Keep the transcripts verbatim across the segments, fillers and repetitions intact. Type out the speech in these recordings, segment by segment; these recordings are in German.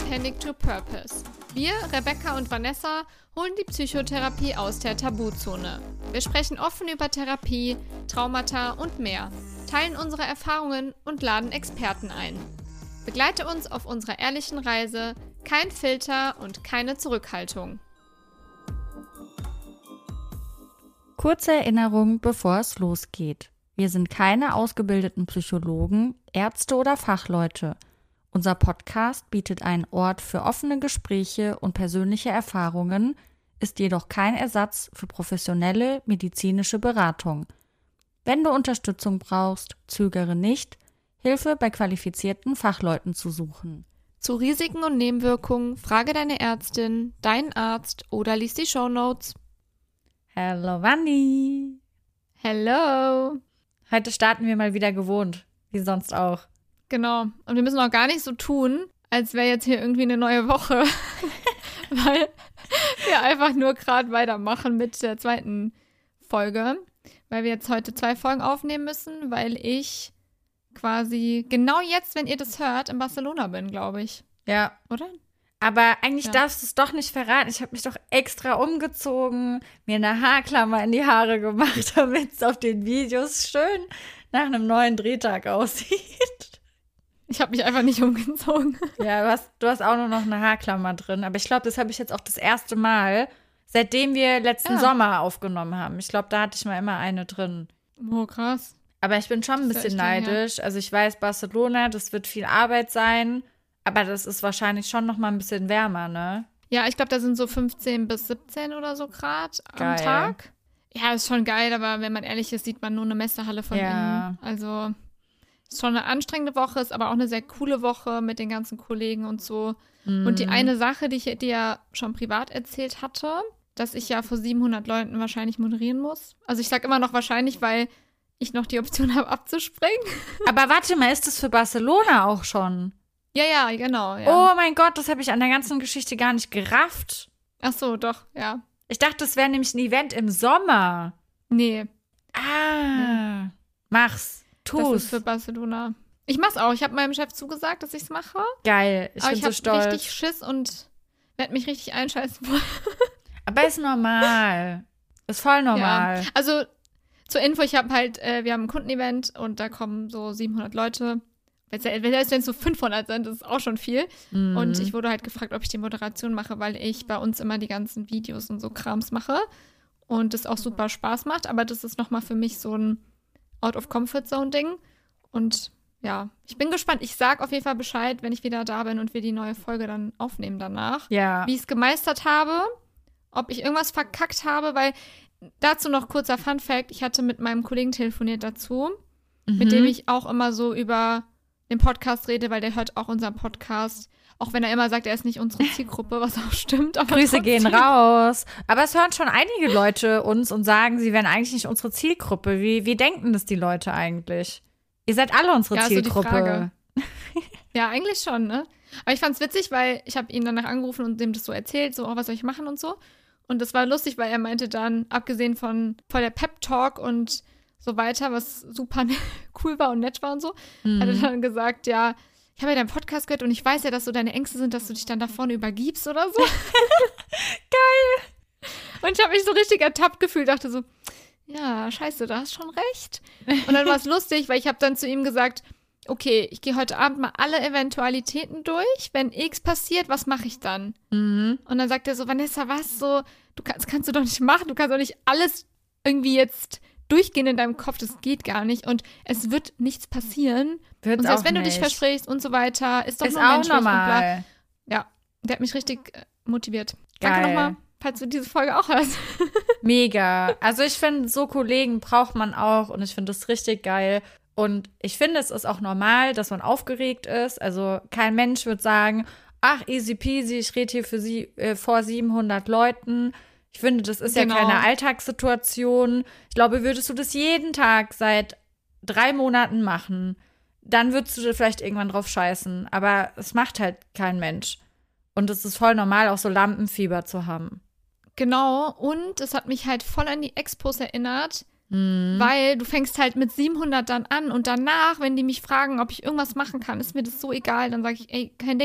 Panic to Purpose. Wir, Rebecca und Vanessa, holen die Psychotherapie aus der Tabuzone. Wir sprechen offen über Therapie, Traumata und mehr, teilen unsere Erfahrungen und laden Experten ein. Begleite uns auf unserer ehrlichen Reise, kein Filter und keine Zurückhaltung. Kurze Erinnerung, bevor es losgeht. Wir sind keine ausgebildeten Psychologen, Ärzte oder Fachleute. Unser Podcast bietet einen Ort für offene Gespräche und persönliche Erfahrungen, ist jedoch kein Ersatz für professionelle medizinische Beratung. Wenn du Unterstützung brauchst, zögere nicht, Hilfe bei qualifizierten Fachleuten zu suchen. Zu Risiken und Nebenwirkungen frage deine Ärztin, deinen Arzt oder lies die Shownotes. Hello, Vanni! Hello! Heute starten wir mal wieder gewohnt, wie sonst auch. Genau. Und wir müssen auch gar nicht so tun, als wäre jetzt hier irgendwie eine neue Woche. Weil wir einfach nur gerade weitermachen mit der zweiten Folge. Weil wir jetzt heute zwei Folgen aufnehmen müssen, weil ich quasi genau jetzt, wenn ihr das hört, in Barcelona bin, glaube ich. Ja. Oder? Aber eigentlich Ja. darfst du es doch nicht verraten. Ich habe mich doch extra umgezogen, mir eine Haarklammer in die Haare gemacht, damit es auf den Videos schön nach einem neuen Drehtag aussieht. Ich habe mich einfach nicht umgezogen. Ja, du hast, du hast auch nur noch eine Haarklammer drin. Aber ich glaube, das habe ich jetzt auch das erste Mal, seitdem wir letzten Ja. Sommer aufgenommen haben. Ich glaube, da hatte ich mal immer eine drin. Oh, krass. Aber ich bin schon ein Das ist bisschen echt lange her. neidisch. Also ich weiß, Barcelona, das wird viel Arbeit sein. Aber das ist wahrscheinlich schon noch mal ein bisschen wärmer, ne? Ja, ich glaube, da sind so fünfzehn bis siebzehn oder so Grad am Geil. Tag. Ja, ist schon geil, aber wenn man ehrlich ist, sieht man nur eine Messehalle von Ja. innen. Also ist schon eine anstrengende Woche, ist aber auch eine sehr coole Woche mit den ganzen Kollegen und so. Mhm. Und die eine Sache, die ich dir ja schon privat erzählt hatte, dass ich ja vor siebenhundert Leuten wahrscheinlich moderieren muss. Also ich sag immer noch wahrscheinlich, weil ich noch die Option habe, abzuspringen. Aber warte mal, ist das für Barcelona auch schon? Ja, ja, genau. Ja. Oh mein Gott, das habe ich an der ganzen Geschichte gar nicht gerafft. Ach so, doch, ja. Ich dachte, das wäre nämlich ein Event im Sommer. Nee, Ah, mach's, das ist tu's. für Barcelona. Ich mach's auch. Ich habe meinem Chef zugesagt, dass ich's mache. Geil, ich aber bin ich so habe stolz. richtig Schiss und werde mich richtig einscheißen wollen. Aber ist normal. Ist voll normal. Ja. Also zur Info, ich habe halt, äh, wir haben ein Kundenevent und da kommen so siebenhundert Leute. Selbst wenn es so fünfhundert sind, das ist auch schon viel. Mhm. Und ich wurde halt gefragt, ob ich die Moderation mache, weil ich bei uns immer die ganzen Videos und so Krams mache. Und das auch super Spaß macht. Aber das ist nochmal für mich so ein Out-of-Comfort-Zone-Ding. Und ja, ich bin gespannt. Ich sag auf jeden Fall Bescheid, wenn ich wieder da bin und wir die neue Folge dann aufnehmen danach. Ja. Wie ich es gemeistert habe, ob ich irgendwas verkackt habe, weil dazu noch kurzer Fun-Fact, ich hatte mit meinem Kollegen telefoniert dazu, Mhm. mit dem ich auch immer so über den Podcast rede, weil der hört auch unseren Podcast, auch wenn er immer sagt, er ist nicht unsere Zielgruppe, was auch stimmt. Aber Grüße trotzdem. gehen raus. Aber es hören schon einige Leute uns und sagen, sie wären eigentlich nicht unsere Zielgruppe. Wie, wie denken das die Leute eigentlich? Ihr seid alle unsere Ja, ist so die Zielgruppe. Frage. Ja, eigentlich schon, ne? Aber ich fand's witzig, weil ich habe ihn danach angerufen und dem das so erzählt, so, oh, was soll ich machen und so. Und das war lustig, weil er meinte dann, abgesehen von voll der Pep-Talk und so weiter, was super cool war und nett war und so, Mhm. hat er dann gesagt, ja, ich habe ja deinen Podcast gehört und ich weiß ja, dass so deine Ängste sind, dass du dich dann da vorne übergibst oder so. Geil! Und ich habe mich so richtig ertappt gefühlt, dachte so, ja, scheiße, da hast schon recht. Und dann war es lustig, weil ich habe dann zu ihm gesagt, okay, ich gehe heute Abend mal alle Eventualitäten durch. Wenn X passiert, was mache ich dann? Mhm. Und dann sagt er so, Vanessa, was so? Du kannst, kannst du doch nicht machen. Du kannst doch nicht alles irgendwie jetzt durchgehen in deinem Kopf. Das geht gar nicht. Und es wird nichts passieren. Wird's und selbst auch wenn du dich nicht. versprichst und so weiter, ist doch Ist nur auch menschlich und bla. normal. Ja, der hat mich richtig äh, motiviert. Geil. Danke nochmal, falls du diese Folge auch hörst. Mega. Also ich finde, so Kollegen braucht man auch und ich finde das richtig geil. Und ich finde, es ist auch normal, dass man aufgeregt ist. Also kein Mensch wird sagen, ach, easy peasy, ich rede hier für sie äh, vor siebenhundert Leuten. Ich finde, das ist Genau. ja keine Alltagssituation. Ich glaube, würdest du das jeden Tag seit drei Monaten machen, dann würdest du vielleicht irgendwann drauf scheißen. Aber es macht halt kein Mensch. Und es ist voll normal, auch so Lampenfieber zu haben. Genau, und es hat mich halt voll an die Expos erinnert, Mhm. weil du fängst halt mit siebenhundert dann an und danach, wenn die mich fragen, ob ich irgendwas machen kann, ist mir das so egal, dann sage ich, ey, kein Ding.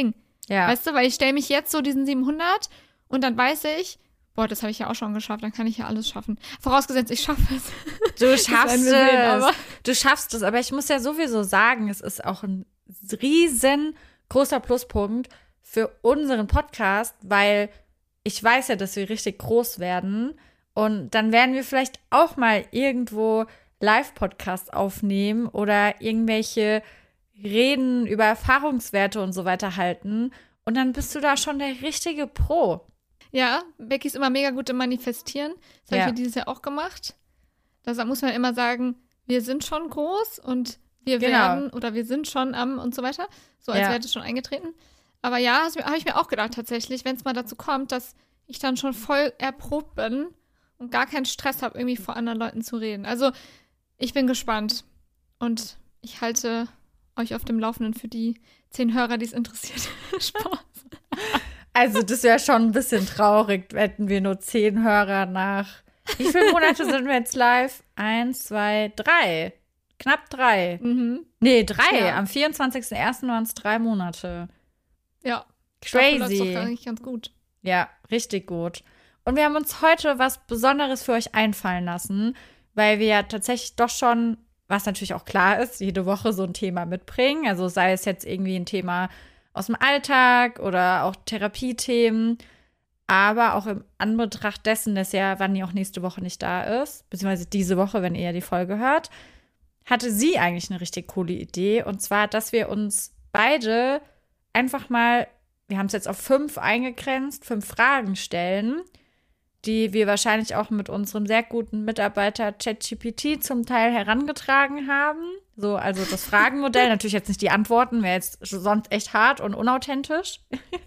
Ja. Weißt du, weil ich stelle mich jetzt so diesen siebenhundert und dann weiß ich, boah, das habe ich ja auch schon geschafft, dann kann ich ja alles schaffen. Vorausgesetzt, ich schaffe es. Du schaffst es. Sehen, aber. Du schaffst es, aber ich muss ja sowieso sagen, es ist auch ein riesengroßer Pluspunkt für unseren Podcast, weil ich weiß ja, dass wir richtig groß werden und dann werden wir vielleicht auch mal irgendwo Live-Podcasts aufnehmen oder irgendwelche Reden über Erfahrungswerte und so weiter halten und dann bist du da schon der richtige Pro. Ja, Becky ist immer mega gut im Manifestieren. Das habe Ja. ich ja dieses Jahr auch gemacht. Deshalb muss man immer sagen, wir sind schon groß und wir Genau. werden oder wir sind schon am und so weiter. So als Ja. wäre das schon eingetreten. Aber ja, das habe ich mir auch gedacht tatsächlich, wenn es mal dazu kommt, dass ich dann schon voll erprobt bin und gar keinen Stress habe, irgendwie vor anderen Leuten zu reden. Also ich bin gespannt und ich halte euch auf dem Laufenden für die zehn Hörer, die es interessiert. Spaß. Also das wäre schon ein bisschen traurig, hätten wir nur zehn Hörer nach. Wie viele Monate sind wir jetzt live? Eins, zwei, drei. Knapp drei. Mhm. Nee, drei. Ja. Am vierundzwanzigsten ersten waren es drei Monate. Ja. Dafür läuft's Crazy. doch eigentlich ganz gut. Ja, richtig gut. Und wir haben uns heute was Besonderes für euch einfallen lassen, weil wir ja tatsächlich doch schon, was natürlich auch klar ist, jede Woche so ein Thema mitbringen. Also sei es jetzt irgendwie ein Thema aus dem Alltag oder auch Therapiethemen, aber auch im Anbetracht dessen, dass ja Vanni auch nächste Woche nicht da ist, beziehungsweise diese Woche, wenn ihr die Folge hört, hatte sie eigentlich eine richtig coole Idee. Und zwar, dass wir uns beide einfach mal, wir haben es jetzt auf fünf eingegrenzt, fünf Fragen stellen, die wir wahrscheinlich auch mit unserem sehr guten Mitarbeiter ChatGPT zum Teil herangetragen haben. So, also das Fragenmodell, natürlich jetzt nicht die Antworten, wäre jetzt sonst echt hart und unauthentisch.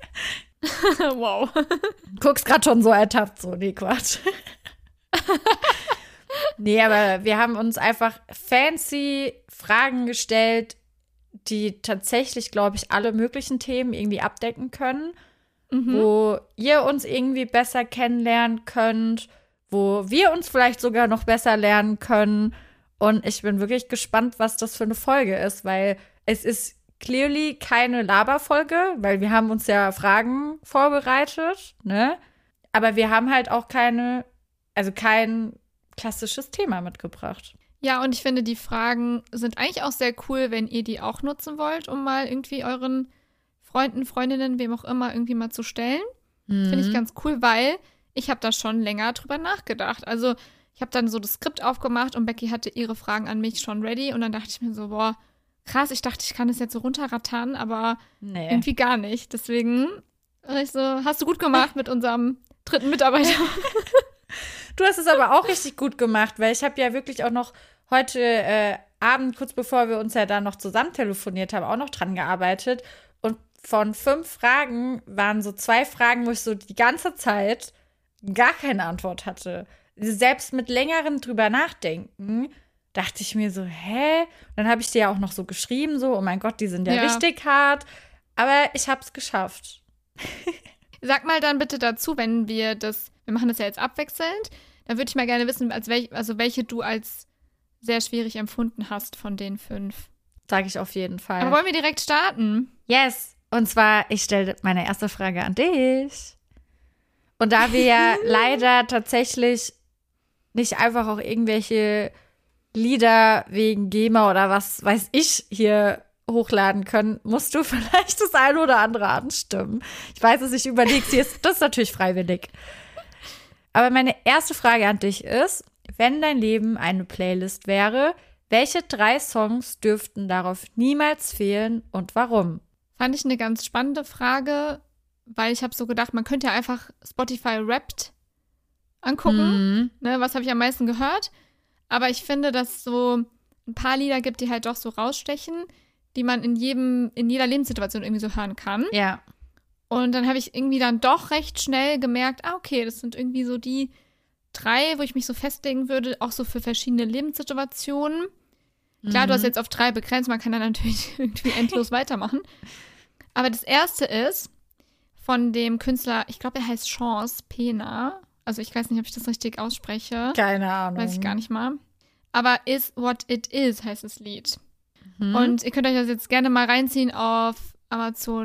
Wow. Guckst gerade schon so ertappt, so, nee, Quatsch. Nee, aber wir haben uns einfach fancy Fragen gestellt, die tatsächlich, glaube ich, alle möglichen Themen irgendwie abdecken können, Mhm. wo ihr uns irgendwie besser kennenlernen könnt, wo wir uns vielleicht sogar noch besser lernen können. Und ich bin wirklich gespannt, was das für eine Folge ist, weil es ist clearly keine Laberfolge, weil wir haben uns ja Fragen vorbereitet, ne? Aber wir haben halt auch keine, also kein klassisches Thema mitgebracht. Ja, und ich finde, die Fragen sind eigentlich auch sehr cool, wenn ihr die auch nutzen wollt, um mal irgendwie euren Freunden, Freundinnen, wem auch immer, irgendwie mal zu stellen. Mhm. Finde ich ganz cool, weil ich habe da schon länger drüber nachgedacht. Also ich habe dann so das Skript aufgemacht und Becky hatte ihre Fragen an mich schon ready und dann dachte ich mir so, boah, krass, ich dachte, ich kann das jetzt so runterrattern, aber Nee. irgendwie gar nicht. Deswegen war ich so, hast du gut gemacht mit unserem dritten Mitarbeiter. Du hast es aber auch richtig gut gemacht, weil ich habe ja wirklich auch noch heute äh, Abend, kurz bevor wir uns ja da noch zusammen telefoniert haben, auch noch dran gearbeitet. Und von fünf Fragen waren so zwei Fragen, wo ich so die ganze Zeit gar keine Antwort hatte. Selbst mit längerem drüber nachdenken, dachte ich mir so, hä? Und dann habe ich dir ja auch noch so geschrieben, so, oh mein Gott, die sind ja, Ja. richtig hart. Aber ich habe es geschafft. Sag mal dann bitte dazu, wenn wir das, wir machen das ja jetzt abwechselnd, dann würde ich mal gerne wissen, als welch, also welche du als sehr schwierig empfunden hast von den fünf. Sage ich auf jeden Fall. Aber wollen wir direkt starten? Yes. Und zwar, ich stelle meine erste Frage an dich. Und da wir ja leider tatsächlich nicht einfach auch irgendwelche Lieder wegen GEMA oder was weiß ich hier hochladen können, musst du vielleicht das eine oder andere anstimmen. Ich weiß es, ich überlege es, das ist natürlich freiwillig. Aber meine erste Frage an dich ist, wenn dein Leben eine Playlist wäre, welche drei Songs dürften darauf niemals fehlen und warum? Fand ich eine ganz spannende Frage, weil ich habe so gedacht, man könnte ja einfach Spotify Wrapped angucken. Mhm. Ne, was habe ich am meisten gehört? Aber ich finde, dass es so ein paar Lieder gibt, die halt doch so rausstechen, die man in jedem, in jeder Lebenssituation irgendwie so hören kann. Ja. Und dann habe ich irgendwie dann doch recht schnell gemerkt, ah, okay, das sind irgendwie so die drei, wo ich mich so festlegen würde, auch so für verschiedene Lebenssituationen. Klar, du hast jetzt auf drei begrenzt, man kann dann natürlich irgendwie endlos weitermachen. Aber das erste ist von dem Künstler, ich glaube, er heißt Chance Pena. Also ich weiß nicht, ob ich das richtig ausspreche. Keine Ahnung. Weiß ich gar nicht mal. Aber Is What It Is heißt das Lied. Mhm. Und ihr könnt euch das jetzt gerne mal reinziehen auf Amazon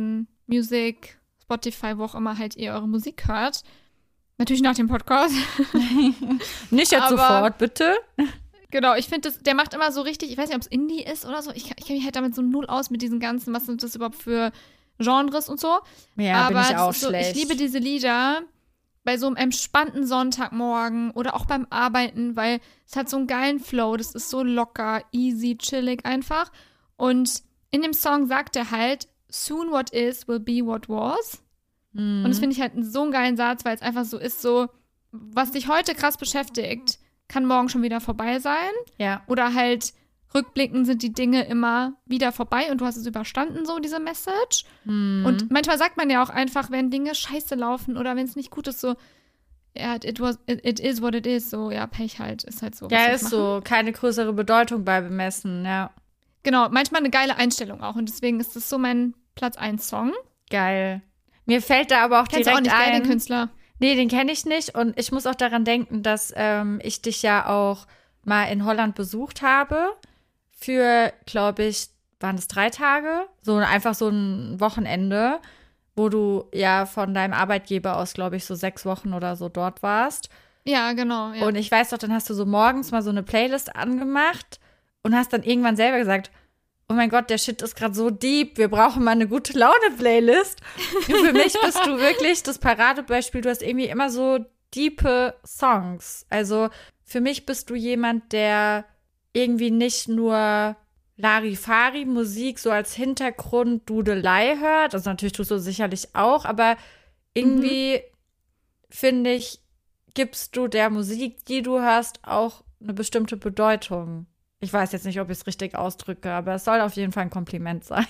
Music, Spotify, wo auch immer halt ihr eure Musik hört. Natürlich nach dem Podcast. Nicht jetzt Aber, sofort, bitte. Genau, ich finde, der macht immer so richtig, ich weiß nicht, ob es Indie ist oder so. Ich, ich kenne mich halt damit so null aus mit diesen ganzen, was sind das überhaupt für Genres und so. Ja, aber bin ich auch so, schlecht. Ich liebe diese Lieder bei so einem entspannten Sonntagmorgen oder auch beim Arbeiten, weil es hat so einen geilen Flow. Das ist so locker, easy, chillig einfach. Und in dem Song sagt er halt, soon what is will be what was. Mhm. Und das finde ich halt so einen geilen Satz, weil es einfach so ist, so, was dich heute krass beschäftigt, kann morgen schon wieder vorbei sein. Ja. Oder halt rückblickend sind die Dinge immer wieder vorbei und du hast es überstanden, so diese Message. Mhm. Und manchmal sagt man ja auch einfach, wenn Dinge scheiße laufen oder wenn es nicht gut ist, so, ja, it, was, it, it is what it is, so, ja, Pech halt, ist halt so. Ja, ist so, keine größere Bedeutung bei bemessen, ja. Genau, manchmal eine geile Einstellung auch und deswegen ist das so mein Platz eins Song. Geil. Mir fällt da aber auch Kennst direkt du auch nicht, ein, geil, den Künstler? Nee, den kenne ich nicht und ich muss auch daran denken, dass ähm, ich dich ja auch mal in Holland besucht habe für, glaube ich, waren es drei Tage? So einfach so ein Wochenende, wo du ja von deinem Arbeitgeber aus, glaube ich, so sechs Wochen oder so dort warst. Ja, genau. Ja. Und ich weiß doch, dann hast du so morgens mal so eine Playlist angemacht und hast dann irgendwann selber gesagt, oh mein Gott, der Shit ist gerade so deep, wir brauchen mal eine gute Laune-Playlist. Für mich bist du wirklich das Paradebeispiel, du hast irgendwie immer so diepe Songs. Also für mich bist du jemand, der irgendwie nicht nur Larifari-Musik so als Hintergrund-Dudelei hört, also natürlich tust du sicherlich auch, aber irgendwie, mhm. finde ich, gibst du der Musik, die du hörst, auch eine bestimmte Bedeutung. Ich weiß jetzt nicht, ob ich es richtig ausdrücke, aber es soll auf jeden Fall ein Kompliment sein.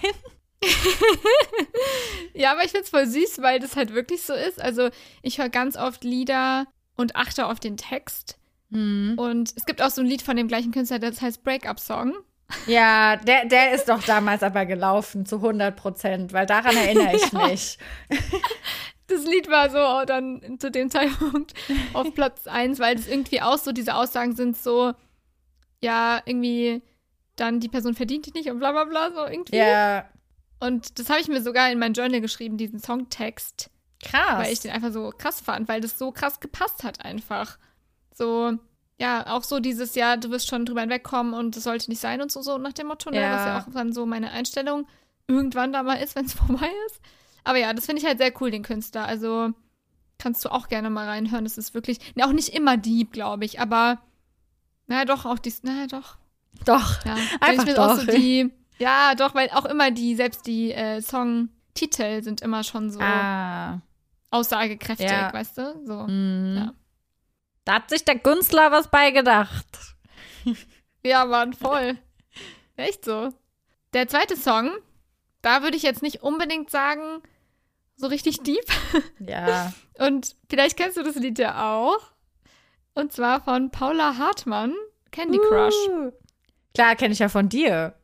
Ja, aber ich finde es voll süß, weil das halt wirklich so ist. Also ich höre ganz oft Lieder und achte auf den Text. Mhm. Und es gibt auch so ein Lied von dem gleichen Künstler, das heißt Break-Up Song. Ja, der, der ist doch damals aber gelaufen zu hundert Prozent, weil daran erinnere ich Ja. mich. Das Lied war so dann zu dem Zeitpunkt auf Platz eins, weil das irgendwie auch so, diese Aussagen sind so, ja, irgendwie dann die Person verdient die nicht und bla bla bla, so irgendwie. Ja. Und das habe ich mir sogar in mein Journal geschrieben, diesen Songtext. Krass. Weil ich den einfach so krass fand, weil das so krass gepasst hat einfach. So, ja, auch so dieses, ja, du wirst schon drüber hinwegkommen und das sollte nicht sein und so, so nach dem Motto, ne? Ja. Was ja auch dann so meine Einstellung irgendwann da mal ist, wenn es vorbei ist. Aber ja, das finde ich halt sehr cool, den Künstler. Also kannst du auch gerne mal reinhören. Das ist wirklich, ne, auch nicht immer deep, glaube ich, aber na doch, auch die, na doch. Doch, Ja, einfach mir doch. Auch so die, ja, doch, weil auch immer die, selbst die äh, Songtitel sind immer schon so Ah. aussagekräftig, Ja. weißt du? So, Mhm. ja. Da hat sich der Künstler was bei gedacht. Ja, Mann, voll. Echt so. Der zweite Song, da würde ich jetzt nicht unbedingt sagen, so richtig deep. Ja. Und vielleicht kennst du das Lied ja auch. Und zwar von Paula Hartmann, Candy Crush. Uh. Klar, kenne ich ja von dir.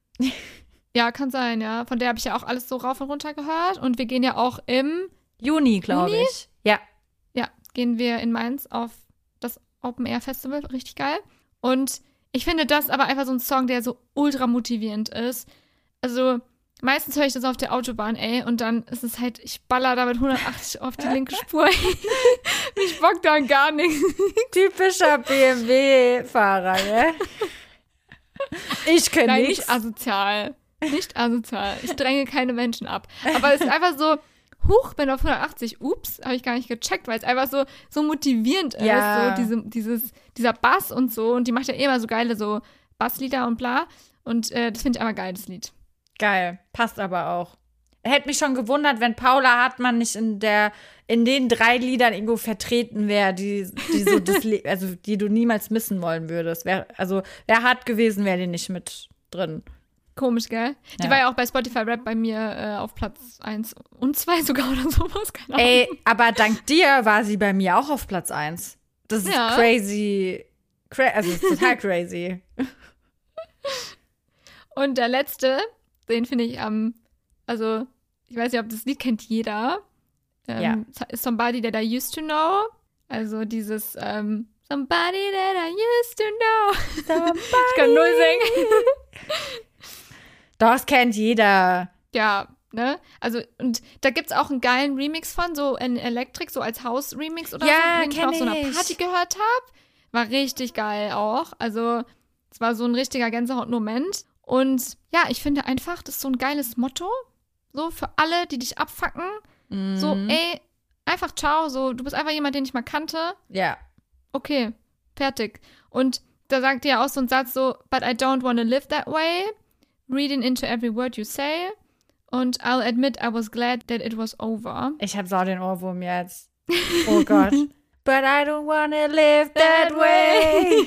Ja, kann sein, ja. Von der habe ich ja auch alles so rauf und runter gehört. Und wir gehen ja auch im Juni, glaube Juni? ich. Ja. Ja, gehen wir in Mainz auf das Open Air Festival. Richtig geil. Und ich finde das aber einfach so ein Song, der so ultra motivierend ist. Also meistens höre ich das auf der Autobahn, ey, und dann ist es halt, ich baller da mit hundertachtzig auf die linke Spur. Ich bock da gar nichts. Typischer B M W-Fahrer, ne? Ich kenne Nein, nichts. nicht asozial. Nicht asozial. Ich dränge keine Menschen ab. Aber es ist einfach so, huch, bin auf hundertachtzig, ups, habe ich gar nicht gecheckt, weil es einfach so, so motivierend ist, Ja. so diese, dieses, dieser Bass und so. Und die macht ja eh immer so geile so Basslieder und bla. Und äh, das finde ich einfach geil, das Lied. Geil, passt aber auch. Hätte mich schon gewundert, wenn Paula Hartmann nicht in der in den drei Liedern irgendwo vertreten wäre, die, die so das Le- also die du niemals missen wollen würdest. Wär, also wäre hart gewesen, wäre die nicht mit drin. Komisch, gell? Die Ja. war ja auch bei Spotify Rap bei mir äh, auf Platz eins und zwei sogar oder sowas, keine Ahnung. Ey, aber dank dir war sie bei mir auch auf Platz eins. Das ist Ja. crazy. Cra- also ist total crazy. Und der letzte, den finde ich am, also ich weiß nicht, ob das Lied kennt jeder. Ähm, ist Somebody That I Used to Know. Also dieses ähm, Somebody That I Used to Know. Somebody. Ich kann null singen. Doch, das kennt jeder. Ja, Ne? Also, und da gibt's auch einen geilen Remix von, so in Electric, so als House-Remix oder ja, so, den ich auf so einer ich. Party gehört habe. War richtig geil auch. Also, es war so ein richtiger Gänsehaut-Moment. Und ja, ich finde einfach, das ist so ein geiles Motto. So für alle, die dich abfacken. Mhm. So, ey, einfach ciao. So, du bist einfach jemand, den ich mal kannte. Ja. Okay, fertig. Und da sagt ihr auch so einen Satz so, but I don't want to live that way. Reading into every word you say. Und I'll admit I was glad that it was over. Ich hab sau den Ohrwurm jetzt. Oh Gott. But I don't wanna live that way.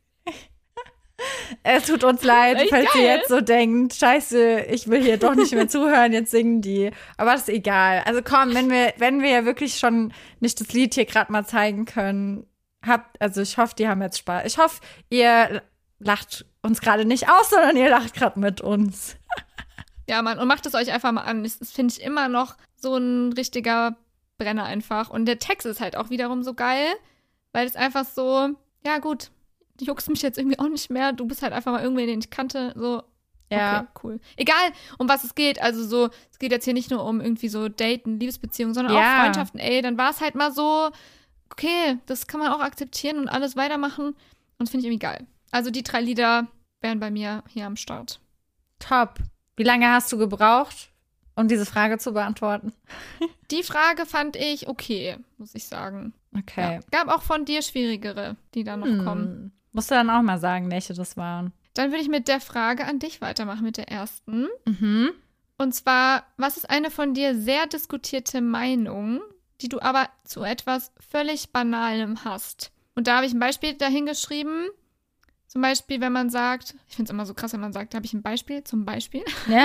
Es tut uns leid, Echt falls geil. ihr jetzt so denkt, scheiße, ich will hier doch nicht mehr zuhören, jetzt singen die. Aber das ist egal. Also komm, wenn wir, wenn wir ja wirklich schon nicht das Lied hier gerade mal zeigen können, habt, also ich hoffe, die haben jetzt Spaß. Ich hoffe, ihr lacht uns gerade nicht aus, sondern ihr lacht gerade mit uns. Ja, Mann, und macht es euch einfach mal an. Das, das finde ich immer noch so ein richtiger Brenner einfach. Und der Text ist halt auch wiederum so geil, weil es einfach so, ja gut, du juckst mich jetzt irgendwie auch nicht mehr. Du bist halt einfach mal irgendwer, den ich kannte. So, Ja. okay, cool. Egal, um was es geht. Also so, es geht jetzt hier nicht nur um irgendwie so Daten, Liebesbeziehungen, sondern Ja. auch Freundschaften. Ey, dann war es halt mal so, okay, das kann man auch akzeptieren und alles weitermachen. Und das finde ich irgendwie geil. Also die drei Lieder wären bei mir hier am Start. Top. Wie lange hast du gebraucht, um diese Frage zu beantworten? Die Frage fand ich okay, muss ich sagen. Okay. Ja. Gab auch von dir schwierigere, die dann noch Hm. kommen. Musst du dann auch mal sagen, welche das waren. Dann würde ich mit der Frage an dich weitermachen, mit der ersten. Mhm. Und zwar, was ist eine von dir sehr diskutierte Meinung, die du aber zu etwas völlig Banalem hast? Und da habe ich ein Beispiel dahingeschrieben. Zum Beispiel, wenn man sagt, ich finde es immer so krass, wenn man sagt, da habe ich ein Beispiel, zum Beispiel. Ja.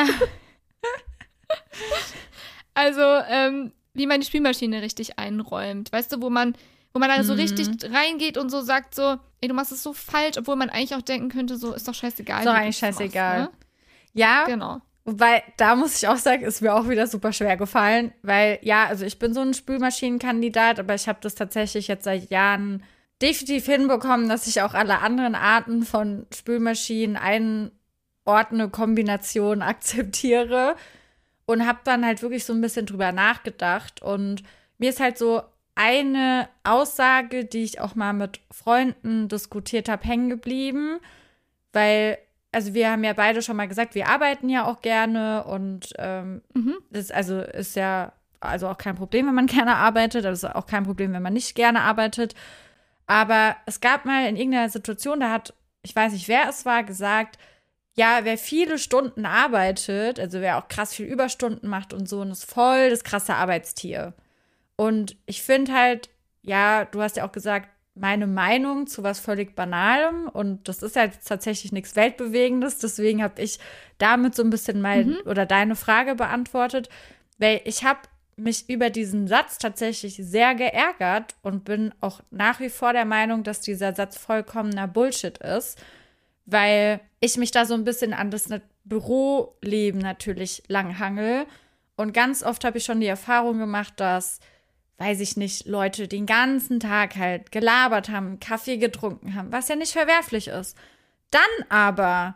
Also, ähm, wie man die Spülmaschine richtig einräumt. Weißt du, wo man, wo man dann so Mhm. richtig reingeht und so sagt so, ey, du machst es so falsch, obwohl man eigentlich auch denken könnte, so, ist doch scheißegal. Ist doch wie eigentlich du's scheißegal. machst, Ja, ne? Genau. wobei, da muss ich auch sagen, ist mir auch wieder super schwer gefallen, weil, ja, also ich bin so ein Spülmaschinenkandidat, aber ich habe das tatsächlich jetzt seit Jahren definitiv hinbekommen, dass ich auch alle anderen Arten von Spülmaschinen einordne, Kombinationen akzeptiere und habe dann halt wirklich so ein bisschen drüber nachgedacht und mir ist halt so eine Aussage, die ich auch mal mit Freunden diskutiert habe, hängen geblieben, weil, also wir haben ja beide schon mal gesagt, wir arbeiten ja auch gerne und ähm, Mhm. das also ist ja also auch kein Problem, wenn man gerne arbeitet, aber es ist auch kein Problem, wenn man nicht gerne arbeitet. Aber es gab mal in irgendeiner Situation, da hat, ich weiß nicht, wer es war, gesagt, ja, wer viele Stunden arbeitet, also wer auch krass viel Überstunden macht und so, und ist voll das krasse Arbeitstier. Und ich finde halt, ja, du hast ja auch gesagt, meine Meinung zu was völlig Banalem und das ist ja jetzt tatsächlich nichts Weltbewegendes, deswegen habe ich damit so ein bisschen mein Mhm. oder deine Frage beantwortet, weil ich habe mich über diesen Satz tatsächlich sehr geärgert und bin auch nach wie vor der Meinung, dass dieser Satz vollkommener Bullshit ist, weil ich mich da so ein bisschen an das Büroleben natürlich langhangel und ganz oft habe ich schon die Erfahrung gemacht, dass, weiß ich nicht, Leute den ganzen Tag halt gelabert haben, Kaffee getrunken haben, was ja nicht verwerflich ist. Dann aber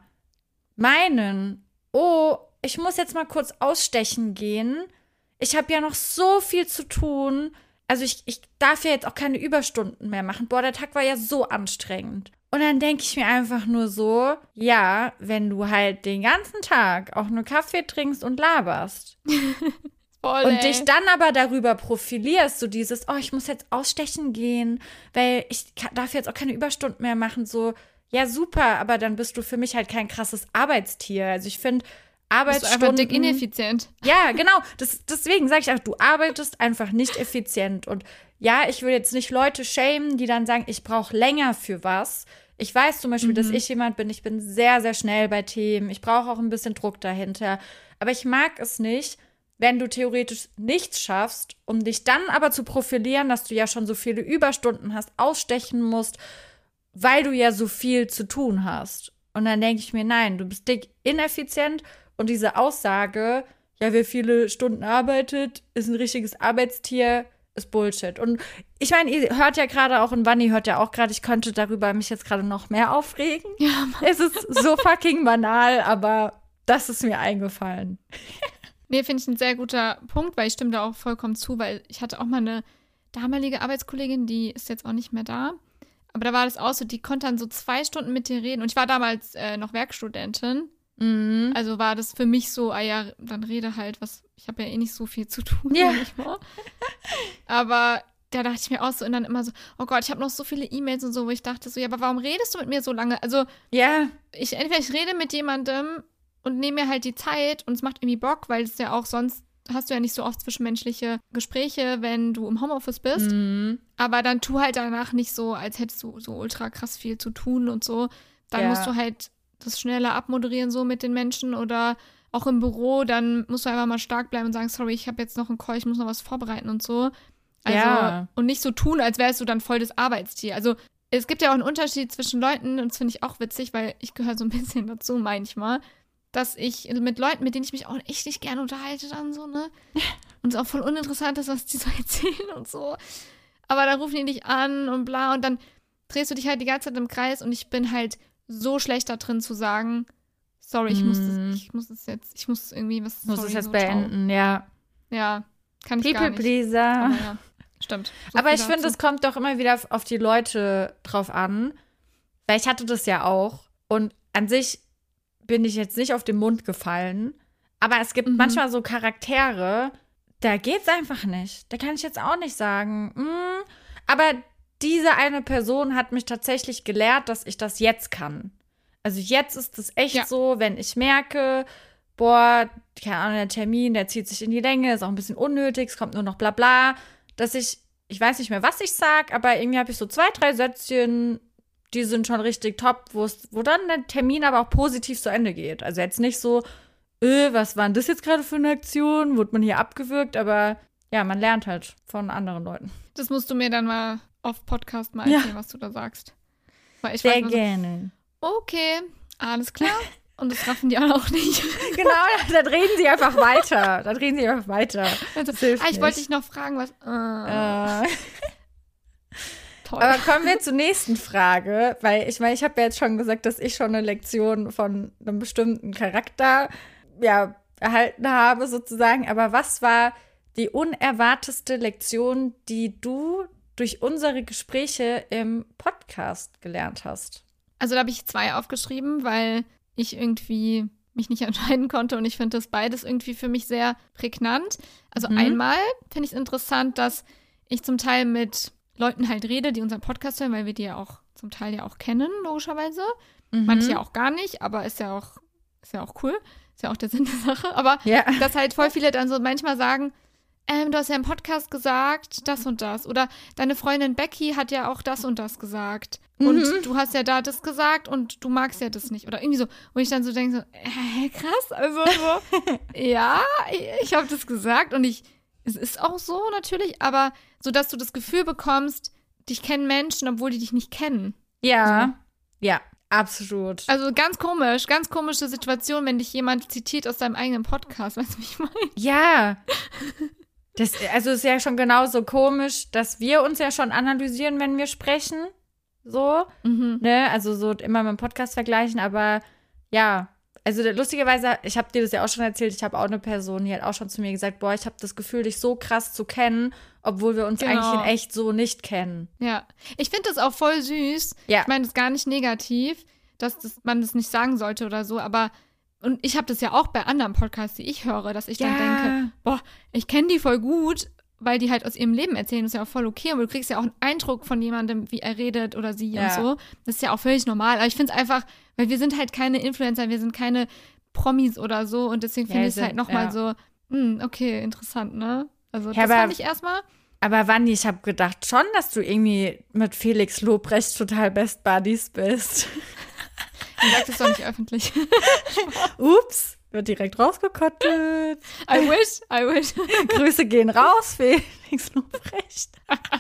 meinen, oh, ich muss jetzt mal kurz ausstechen gehen. Ich habe ja noch so viel zu tun. Also ich, ich darf ja jetzt auch keine Überstunden mehr machen. Boah, der Tag war ja so anstrengend. Und dann denke ich mir einfach nur so, ja, wenn du halt den ganzen Tag auch nur Kaffee trinkst und laberst Voll, und ey. dich dann aber darüber profilierst, so dieses, oh, ich muss jetzt ausstechen gehen, weil ich ka- darf jetzt auch keine Überstunden mehr machen, so, ja, super, aber dann bist du für mich halt kein krasses Arbeitstier. Also ich finde, Bist du einfach Arbeitsstunden dick ineffizient. ja, genau. Das, deswegen sage ich einfach, du arbeitest einfach nicht effizient. Und ja, ich will jetzt nicht Leute shamen, die dann sagen, ich brauche länger für was. Ich weiß zum Beispiel, Mhm. dass ich jemand bin, ich bin sehr, sehr schnell bei Themen. Ich brauche auch ein bisschen Druck dahinter. Aber ich mag es nicht, wenn du theoretisch nichts schaffst, um dich dann aber zu profilieren, dass du ja schon so viele Überstunden hast, ausstechen musst, weil du ja so viel zu tun hast. Und dann denke ich mir, nein, du bist dick ineffizient. Und diese Aussage, ja, wer viele Stunden arbeitet, ist ein richtiges Arbeitstier, ist Bullshit. Und ich meine, ihr hört ja gerade auch, und Vanni hört ja auch gerade, ich könnte darüber mich jetzt gerade noch mehr aufregen. Ja, Es ist so fucking banal, aber das ist mir eingefallen. Nee, finde ich ein sehr guter Punkt, weil ich stimme da auch vollkommen zu, weil ich hatte auch mal eine damalige Arbeitskollegin, die ist jetzt auch nicht mehr da. Aber da war das auch so, die konnte dann so zwei Stunden mit dir reden. Und ich war damals äh, noch Werkstudentin. Mhm. Also war das für mich so, ah ja, dann rede halt, was, ich habe ja eh nicht so viel zu tun. Ja. Manchmal. Aber da dachte ich mir auch so und dann immer so, oh Gott, ich habe noch so viele E-Mails und so, wo ich dachte so, ja, aber warum redest du mit mir so lange? Also Ja. ich entweder ich rede mit jemandem und nehme mir halt die Zeit und es macht irgendwie Bock, weil es ja auch sonst hast du ja nicht so oft zwischenmenschliche Gespräche, wenn du im Homeoffice bist. Mhm. Aber dann tu halt danach nicht so, als hättest du so ultra krass viel zu tun und so. Dann Ja. musst du halt das schneller abmoderieren so mit den Menschen oder auch im Büro, dann musst du einfach mal stark bleiben und sagen, sorry, ich habe jetzt noch einen Call, ich muss noch was vorbereiten und so. Also, Ja. und nicht so tun, als wärst du dann voll das Arbeitstier. Also, es gibt ja auch einen Unterschied zwischen Leuten, und das finde ich auch witzig, weil ich gehöre so ein bisschen dazu manchmal, dass ich mit Leuten, mit denen ich mich auch echt nicht gerne unterhalte, dann so, ne? Und es auch voll uninteressant ist, was die so erzählen und so. Aber dann rufen die dich an und bla und dann drehst du dich halt die ganze Zeit im Kreis und ich bin halt so schlecht da drin zu sagen, sorry, ich muss das, ich muss das jetzt, ich muss irgendwie was, Muss sorry, es jetzt so, beenden, ciao. ja. Ja, kann ich gar People nicht. Pleaser. Aber ja, stimmt. So Aber viel ich finde, dazu. es kommt doch immer wieder auf die Leute drauf an. Weil ich hatte das ja auch. Und an sich bin ich jetzt nicht auf den Mund gefallen. Aber es gibt Mhm. manchmal so Charaktere, da geht's einfach nicht. Da kann ich jetzt auch nicht sagen. Mm, aber diese eine Person hat mich tatsächlich gelehrt, dass ich das jetzt kann. Also jetzt ist es echt Ja. so, wenn ich merke, boah, keine Ahnung, der Termin, der zieht sich in die Länge, ist auch ein bisschen unnötig, es kommt nur noch bla bla, dass ich, ich weiß nicht mehr, was ich sag, aber irgendwie habe ich so zwei, drei Sätzchen, die sind schon richtig top, wo es, wo dann der Termin aber auch positiv zu Ende geht. Also jetzt nicht so, äh, was war denn das jetzt gerade für eine Aktion? Wurde man hier abgewürgt? Aber ja, man lernt halt von anderen Leuten. Das musst du mir dann mal auf Podcast mal Ja. erzählen, was du da sagst. Weil ich Sehr weiß mal so, gerne. okay, alles klar. Und das raffen die auch nicht. Genau, dann reden sie einfach weiter. Dann reden sie einfach weiter. Also, Das hilft ah, ich wollte nicht. dich noch fragen, was. Äh, Äh, toll. aber kommen wir zur nächsten Frage, weil ich meine, ich habe ja jetzt schon gesagt, dass ich schon eine Lektion von einem bestimmten Charakter ja, erhalten habe, sozusagen. Aber was war die unerwartetste Lektion, die du durch unsere Gespräche im Podcast gelernt hast? Also da habe ich zwei aufgeschrieben, weil ich irgendwie mich nicht entscheiden konnte und ich finde das beides irgendwie für mich sehr prägnant. Also Mhm. einmal finde ich es interessant, dass ich zum Teil mit Leuten halt rede, die unseren Podcast hören, weil wir die ja auch zum Teil ja auch kennen, logischerweise. Mhm. Manche ja auch gar nicht, aber ist ja auch, ist ja auch cool. Ist ja auch der Sinn der Sache. Aber Ja. dass halt voll viele dann so manchmal sagen, ähm, du hast ja im Podcast gesagt, das und das. Oder deine Freundin Becky hat ja auch das und das gesagt. Und Mhm. du hast ja da das gesagt und du magst ja das nicht. Oder irgendwie so, wo ich dann so denke, so, hä, krass, also so, ja, ich habe das gesagt und ich, es ist auch so natürlich, aber so, dass du das Gefühl bekommst, dich kennen Menschen, obwohl die dich nicht kennen. Ja. Ja, absolut. Also ganz komisch, ganz komische Situation, wenn dich jemand zitiert aus deinem eigenen Podcast, weißt du, wie ich meine? Ja. Das, also ist ja schon genauso komisch, dass wir uns ja schon analysieren, wenn wir sprechen. So, Mhm. ne? Also so immer mit dem Podcast vergleichen, aber ja. Also lustigerweise, ich habe dir das ja auch schon erzählt, ich habe auch eine Person, die hat auch schon zu mir gesagt, boah, ich habe das Gefühl, dich so krass zu kennen, obwohl wir uns Genau. eigentlich in echt so nicht kennen. Ja, ich finde das auch voll süß. Ja. Ich meine, das ist gar nicht negativ, dass das, man das nicht sagen sollte oder so, aber und ich habe das ja auch bei anderen Podcasts, die ich höre, dass ich dann denke, boah, ich kenne die voll gut, weil die halt aus ihrem Leben erzählen, das ist ja auch voll okay und du kriegst ja auch einen Eindruck von jemandem, wie er redet oder sie Ja. und so. Das ist ja auch völlig normal, aber ich finde es einfach, weil wir sind halt keine Influencer, wir sind keine Promis oder so und deswegen Ja, finde wir ich es halt sind- nochmal ja. so, hm, okay, interessant, ne? Also Ja, das aber- fand ich erstmal. Aber Wandi, ich habe gedacht schon, dass du irgendwie mit Felix Lobrecht total Best Buddies bist. Ich sag das doch nicht öffentlich. Ups, wird direkt rausgekottet. I wish, I wish. Grüße gehen raus, Felix Lobrecht.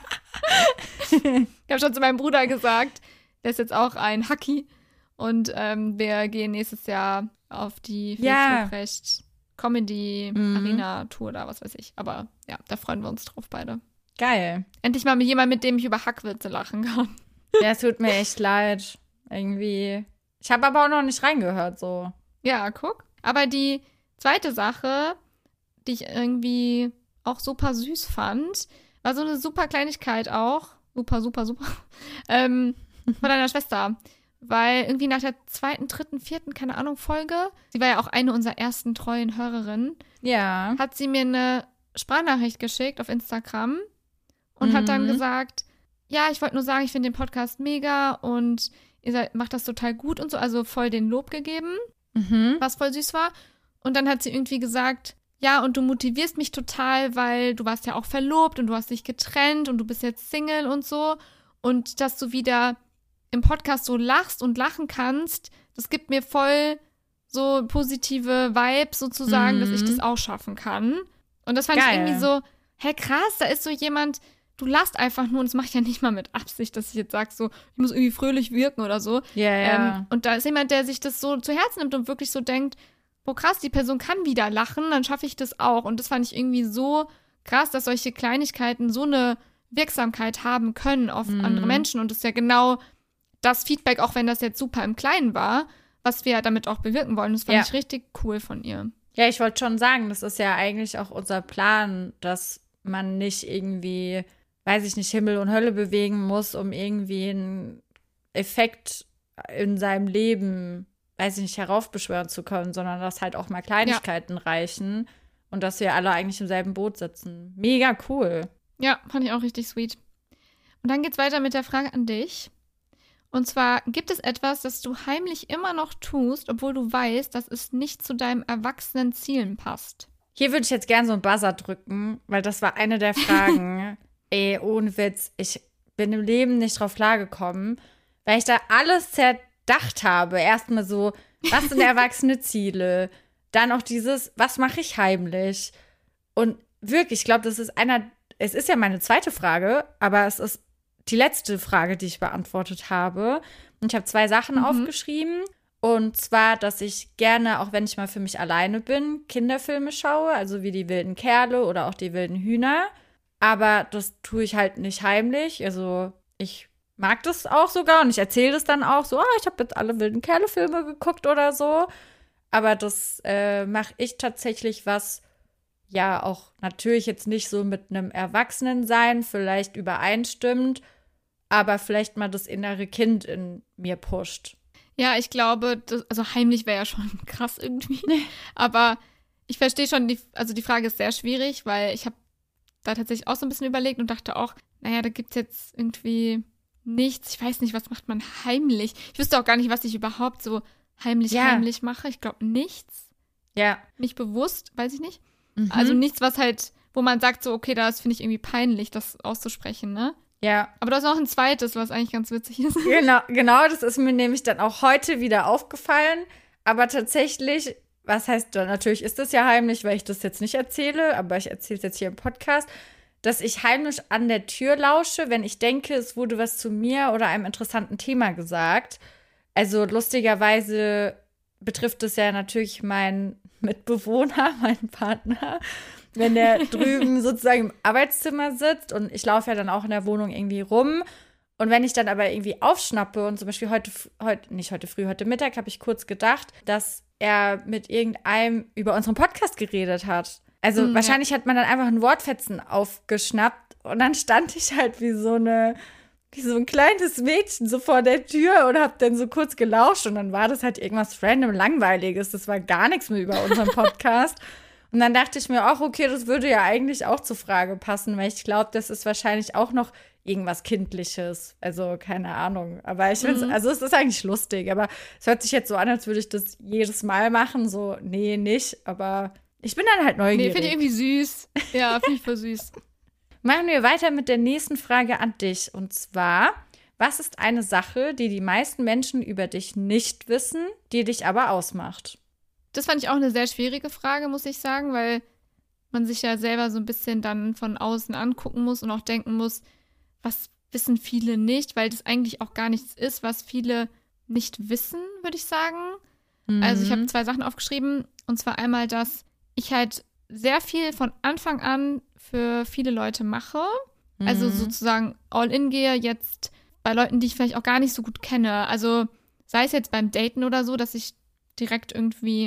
Ich habe schon zu meinem Bruder gesagt, der ist jetzt auch ein Hacki und ähm, wir gehen nächstes Jahr auf die Ja. Felix Lobrecht Comedy Mhm. Arena Tour oder was weiß ich. Aber ja, da freuen wir uns drauf beide. Geil. Endlich mal mit jemandem, mit dem ich über Hackwitze lachen kann. Ja, es tut mir echt leid. Irgendwie. Ich habe aber auch noch nicht reingehört, so. Ja, guck. Aber die zweite Sache die ich irgendwie auch super süß fand. War so eine super Kleinigkeit auch. Super, super, super. ähm, von deiner Schwester. Weil irgendwie nach der zweiten, dritten, vierten, keine Ahnung, Folge, sie war ja auch eine unserer ersten treuen Hörerinnen, ja. hat sie mir eine Sprachnachricht geschickt auf Instagram und mhm. hat dann gesagt, ja, ich wollte nur sagen, ich finde den Podcast mega und ihr seid, macht das total gut und so, also voll den Lob gegeben, mhm. was voll süß war. Und dann hat sie irgendwie gesagt, ja, und du motivierst mich total, weil du warst ja auch verlobt und du hast dich getrennt und du bist jetzt Single und so. Und dass du wieder im Podcast so lachst und lachen kannst, das gibt mir voll so positive Vibes sozusagen, mhm. dass ich das auch schaffen kann. Und das fand Geil. ich irgendwie so, hä, krass, da ist so jemand, du lachst einfach nur und das mache ich ja nicht mal mit Absicht, dass ich jetzt sage so, ich muss irgendwie fröhlich wirken oder so. Ja, ja. Ähm, und da ist jemand, der sich das so zu Herzen nimmt und wirklich so denkt, boah krass, die Person kann wieder lachen, dann schaffe ich das auch. Und das fand ich irgendwie so krass, dass solche Kleinigkeiten so eine Wirksamkeit haben können auf mhm. andere Menschen. Und das ist ja genau das Feedback, auch wenn das jetzt super im Kleinen war, was wir damit auch bewirken wollen. Das fand ja. ich richtig cool von ihr. Ja, ich wollte schon sagen, das ist ja eigentlich auch unser Plan, dass man nicht irgendwie, weiß ich nicht, Himmel und Hölle bewegen muss, um irgendwie einen Effekt in seinem Leben, weiß ich nicht, heraufbeschwören zu können, sondern dass halt auch mal Kleinigkeiten ja. reichen und dass wir alle eigentlich im selben Boot sitzen. Mega cool. Ja, fand ich auch richtig sweet. Und dann geht's weiter mit der Frage an dich. Und zwar, gibt es etwas, das du heimlich immer noch tust, obwohl du weißt, dass es nicht zu deinen erwachsenen Zielen passt? Hier würde ich jetzt gern so einen Buzzer drücken, weil das war eine der Fragen. Ey, ohne Witz, ich bin im Leben nicht drauf klargekommen, weil ich da alles zerdacht habe. Erstmal so, was sind erwachsene Ziele? Dann auch dieses, was mache ich heimlich? Und wirklich, ich glaube, das ist einer, es ist ja meine zweite Frage, aber es ist die letzte Frage, die ich beantwortet habe. Und ich habe zwei Sachen mhm. aufgeschrieben. Und zwar, dass ich gerne, auch wenn ich mal für mich alleine bin, Kinderfilme schaue, also wie die wilden Kerle oder auch die wilden Hühner. Aber das tue ich halt nicht heimlich. Also ich mag das auch sogar und ich erzähle das dann auch so, ah, ich habe jetzt alle wilden Kerle-Filme geguckt oder so. Aber das äh, mache ich tatsächlich, was ja auch natürlich jetzt nicht so mit einem Erwachsenensein vielleicht übereinstimmt, aber vielleicht mal das innere Kind in mir pusht. Ja, ich glaube, das, also heimlich wäre ja schon krass irgendwie. Aber ich verstehe schon, die, also die Frage ist sehr schwierig, weil ich habe da tatsächlich auch so ein bisschen überlegt und dachte auch, naja, da gibt es jetzt irgendwie nichts. Ich weiß nicht, was macht man heimlich? Ich wüsste auch gar nicht, was ich überhaupt so heimlich, ja. heimlich mache. Ich glaube, nichts. Ja. Nicht bewusst, weiß ich nicht. Mhm. Also nichts, was halt, wo man sagt so, okay, das finde ich irgendwie peinlich, das auszusprechen, ne? Ja. Aber du hast noch ein zweites, was eigentlich ganz witzig ist. Genau, genau, das ist mir nämlich dann auch heute wieder aufgefallen. Aber tatsächlich, was heißt, natürlich ist das ja heimlich, weil ich das jetzt nicht erzähle, aber ich erzähle es jetzt hier im Podcast, dass ich heimlich an der Tür lausche, wenn ich denke, es wurde was zu mir oder einem interessanten Thema gesagt. Also lustigerweise betrifft es ja natürlich meinen Mitbewohner, meinen Partner, wenn der drüben sozusagen im Arbeitszimmer sitzt und ich laufe ja dann auch in der Wohnung irgendwie rum. Und wenn ich dann aber irgendwie aufschnappe und zum Beispiel heute, heute nicht heute früh, heute Mittag habe ich kurz gedacht, dass er mit irgendeinem über unseren Podcast geredet hat. Also mhm, wahrscheinlich ja. hat man dann einfach ein Wortfetzen aufgeschnappt und dann stand ich halt wie so eine, wie so ein kleines Mädchen so vor der Tür und hab dann so kurz gelauscht und dann war das halt irgendwas random Langweiliges. Das war gar nichts mehr über unseren Podcast. Und dann dachte ich mir auch, okay, das würde ja eigentlich auch zur Frage passen, weil ich glaube, das ist wahrscheinlich auch noch irgendwas Kindliches. Also, keine Ahnung. Aber ich finde es, mhm. also es ist eigentlich lustig, aber es hört sich jetzt so an, als würde ich das jedes Mal machen. So, nee, nicht. Aber ich bin dann halt neugierig. Nee, finde ich irgendwie süß. Ja, finde ich voll süß. Machen wir weiter mit der nächsten Frage an dich. Und zwar, was ist eine Sache, die die meisten Menschen über dich nicht wissen, die dich aber ausmacht? Das fand ich auch eine sehr schwierige Frage, muss ich sagen, weil man sich ja selber so ein bisschen dann von außen angucken muss und auch denken muss, was wissen viele nicht, weil das eigentlich auch gar nichts ist, was viele nicht wissen, würde ich sagen. Mhm. Also ich habe zwei Sachen aufgeschrieben, und zwar einmal, dass ich halt sehr viel von Anfang an für viele Leute mache. Mhm. Also sozusagen all in gehe jetzt bei Leuten, die ich vielleicht auch gar nicht so gut kenne. Also sei es jetzt beim Daten oder so, dass ich direkt irgendwie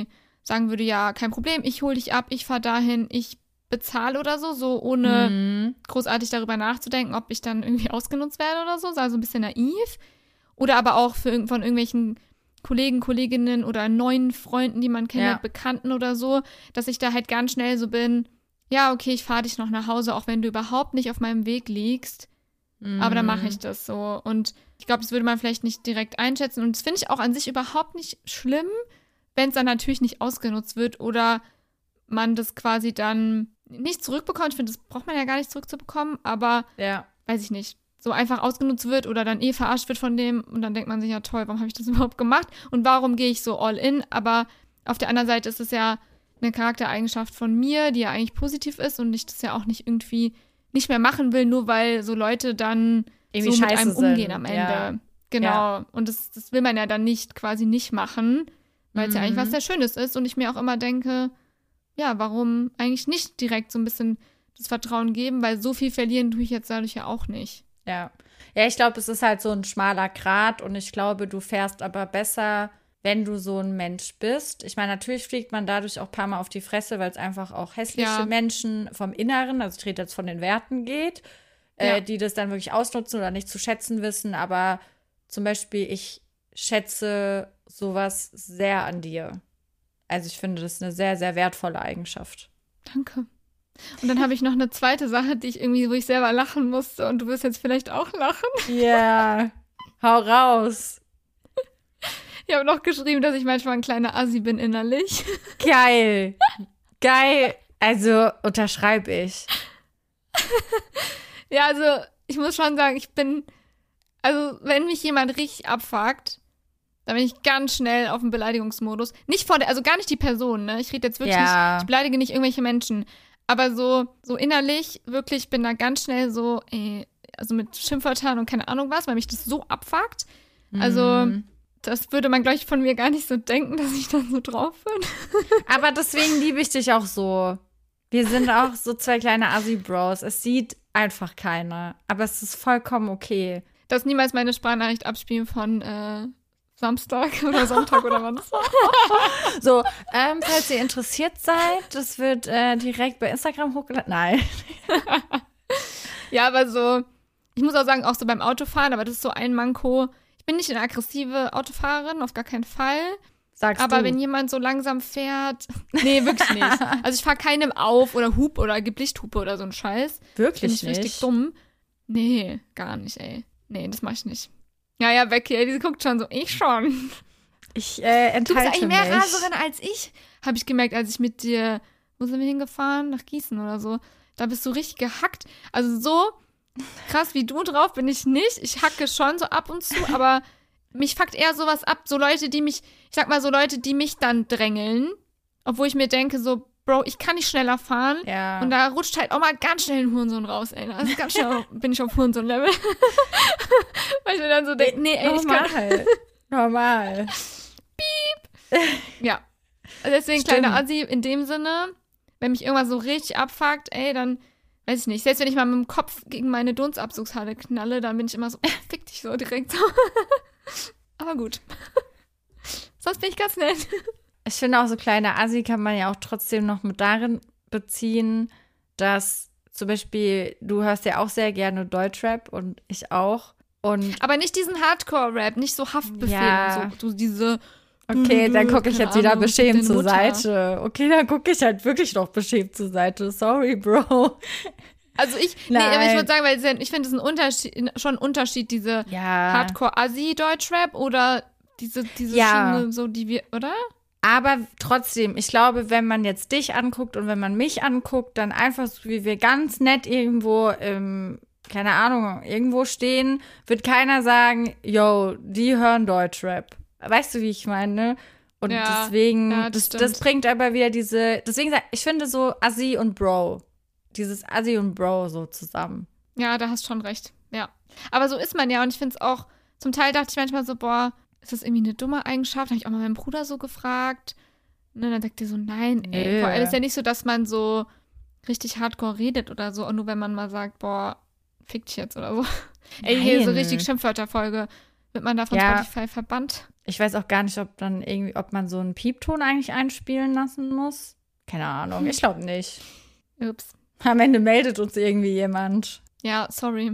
sagen würde, ja, kein Problem, ich hole dich ab, ich fahre dahin, ich bezahle oder so, so ohne Mhm. großartig darüber nachzudenken, ob ich dann irgendwie ausgenutzt werde oder so, also ein bisschen naiv. Oder aber auch für, von irgendwelchen Kollegen, Kolleginnen oder neuen Freunden, die man kennt, Ja. Bekannten oder so, dass ich da halt ganz schnell so bin, ja, okay, ich fahre dich noch nach Hause, auch wenn du überhaupt nicht auf meinem Weg liegst. Mhm. Aber dann mache ich das so. Und ich glaube, das würde man vielleicht nicht direkt einschätzen. Und das finde ich auch an sich überhaupt nicht schlimm, wenn es dann natürlich nicht ausgenutzt wird oder man das quasi dann nicht zurückbekommt. Ich finde, das braucht man ja gar nicht zurückzubekommen, aber Ja. weiß ich nicht, so einfach ausgenutzt wird oder dann eh verarscht wird von dem und dann denkt man sich, ja toll, warum habe ich das überhaupt gemacht und warum gehe ich so all in? Aber auf der anderen Seite ist es ja eine Charaktereigenschaft von mir, die ja eigentlich positiv ist und ich das ja auch nicht irgendwie nicht mehr machen will, nur weil so Leute dann Irgendwie so mit scheiße einem umgehen sind, am Ende. ja. Genau. Ja. Und das, das will man ja dann nicht quasi nicht machen, weil es ja eigentlich Mhm. was sehr Schönes ist und ich mir auch immer denke, ja, warum eigentlich nicht direkt so ein bisschen das Vertrauen geben, weil so viel verlieren tue ich jetzt dadurch ja auch nicht. Ja. Ja, ich glaube, es ist halt so ein schmaler Grat und ich glaube, du fährst aber besser, wenn du so ein Mensch bist. Ich meine, natürlich fliegt man dadurch auch ein paar Mal auf die Fresse, weil es einfach auch hässliche Ja. Menschen vom Inneren, also ich rede jetzt von den Werten geht, Ja. äh, die das dann wirklich ausnutzen oder nicht zu schätzen wissen. Aber zum Beispiel, ich schätze sowas sehr an dir. Also ich finde, das ist eine sehr, sehr wertvolle Eigenschaft. Danke. Und dann habe ich noch eine zweite Sache, die ich irgendwie, wo ich selber lachen musste und du wirst jetzt vielleicht auch lachen. Ja, hau raus. Ich habe noch geschrieben, dass ich manchmal ein kleiner Assi bin innerlich. Geil. Geil. Also unterschreibe ich. Ja, also ich muss schon sagen, ich bin, also wenn mich jemand richtig abfuckt, dann bin ich ganz schnell auf dem Beleidigungsmodus. Nicht vor der, also gar nicht die Person, ne? Ich rede jetzt wirklich Ja. nicht, ich beleidige nicht irgendwelche Menschen. Aber so, so innerlich, wirklich, bin da ganz schnell so, ey, also mit Schimpfwörtern und keine Ahnung was, weil mich das so abfuckt. Also, Mhm. das würde man, glaube ich, von mir gar nicht so denken, dass ich dann so drauf bin. Aber deswegen liebe ich dich auch so. Wir sind auch so zwei kleine Assi-Bros. Es sieht einfach keiner. Aber es ist vollkommen okay. Das niemals meine Sprachnachricht abspielen von äh, Samstag oder Sonntag oder wann es war. So, ähm, falls ihr interessiert seid, das wird äh, direkt bei Instagram hochgeladen. Nein. Ja, aber so, ich muss auch sagen, auch so beim Autofahren, aber das ist so ein Manko. Ich bin nicht eine aggressive Autofahrerin, auf gar keinen Fall. Sagst Aber du. wenn jemand so langsam fährt, nee, wirklich nicht. Also ich fahre keinem auf oder Hub oder gib Lichthupe oder so ein Scheiß. Wirklich Finde ich nicht. richtig dumm. Nee, gar nicht, ey. Nee, das mach ich nicht. Ja, ja, Becky, ey, die guckt schon so, ich schon. Ich äh, Du bist enthalte eigentlich mehr mich. Raserin als ich, habe ich gemerkt, als ich mit dir, wo sind wir hingefahren? Nach Gießen oder so. Da bist du richtig gehackt. Also so krass wie du drauf bin ich nicht. Ich hacke schon so ab und zu, aber mich fuckt eher sowas ab. So Leute, die mich, ich sag mal so Leute, die mich dann drängeln, obwohl ich mir denke so, Bro, ich kann nicht schneller fahren. Ja. Und da rutscht halt auch mal ganz schnell ein Hurensohn raus, ey. Also ganz schnell bin ich auf Hurensohn-Level. Weil ich mir dann so denke, nee, ey, ich kann. Normal. Normal. Ja. Also deswegen, Stimmt. kleiner Assi, in dem Sinne, wenn mich irgendwas so richtig abfuckt, ey, dann, weiß ich nicht, selbst wenn ich mal mit dem Kopf gegen meine Dunstabzugshalle knalle, dann bin ich immer so, fick dich so direkt so. Aber gut. Sonst bin ich ganz nett. Ich finde auch so kleine Assi kann man ja auch trotzdem noch mit darin beziehen, dass zum Beispiel, du hörst ja auch sehr gerne Deutschrap und ich auch. Und Aber nicht diesen Hardcore-Rap, nicht so Haftbefehl Ja. und so, so diese. okay, dann gucke ich Keine jetzt wieder Ahnung, beschämt deine zur Mutter. Seite. Okay, dann gucke ich halt wirklich noch beschämt zur Seite. Sorry, Bro. Also ich, nee, Nein. aber ich würde sagen, weil es ja- ich finde es ein Unterschied, schon ein Unterschied, diese Ja. Hardcore-Assi-Deutschrap oder diese, diese Ja. Schiene, so die wir, oder? Aber trotzdem, ich glaube, wenn man jetzt dich anguckt und wenn man mich anguckt, dann einfach so, wie wir ganz nett irgendwo, ähm, keine Ahnung, irgendwo stehen, wird keiner sagen, yo, die hören Deutschrap. Weißt du, wie ich meine? Und Ja, deswegen, ja, das das, das stimmt. bringt aber wieder diese, deswegen, sag- ich finde so Assi und Bro, dieses Assi und Bro so zusammen. Ja, da hast schon recht. Ja. Aber so ist man ja und ich finde es auch, zum Teil dachte ich manchmal so, boah, ist das irgendwie eine dumme Eigenschaft? Habe ich auch mal meinen Bruder so gefragt. Und dann sagt er so, nein, ey. Nö. Vor allem ist ja nicht so, dass man so richtig hardcore redet oder so, und nur wenn man mal sagt, boah, fick dich jetzt oder so. Ey, hier so Nein. richtig Schimpfwörterfolge. Wird man da von Ja. Spotify verbannt? Ich weiß auch gar nicht, ob dann irgendwie, ob man so einen Piepton eigentlich einspielen lassen muss. Keine Ahnung, ich glaube nicht. Ups. Am Ende meldet uns irgendwie jemand. Ja, sorry.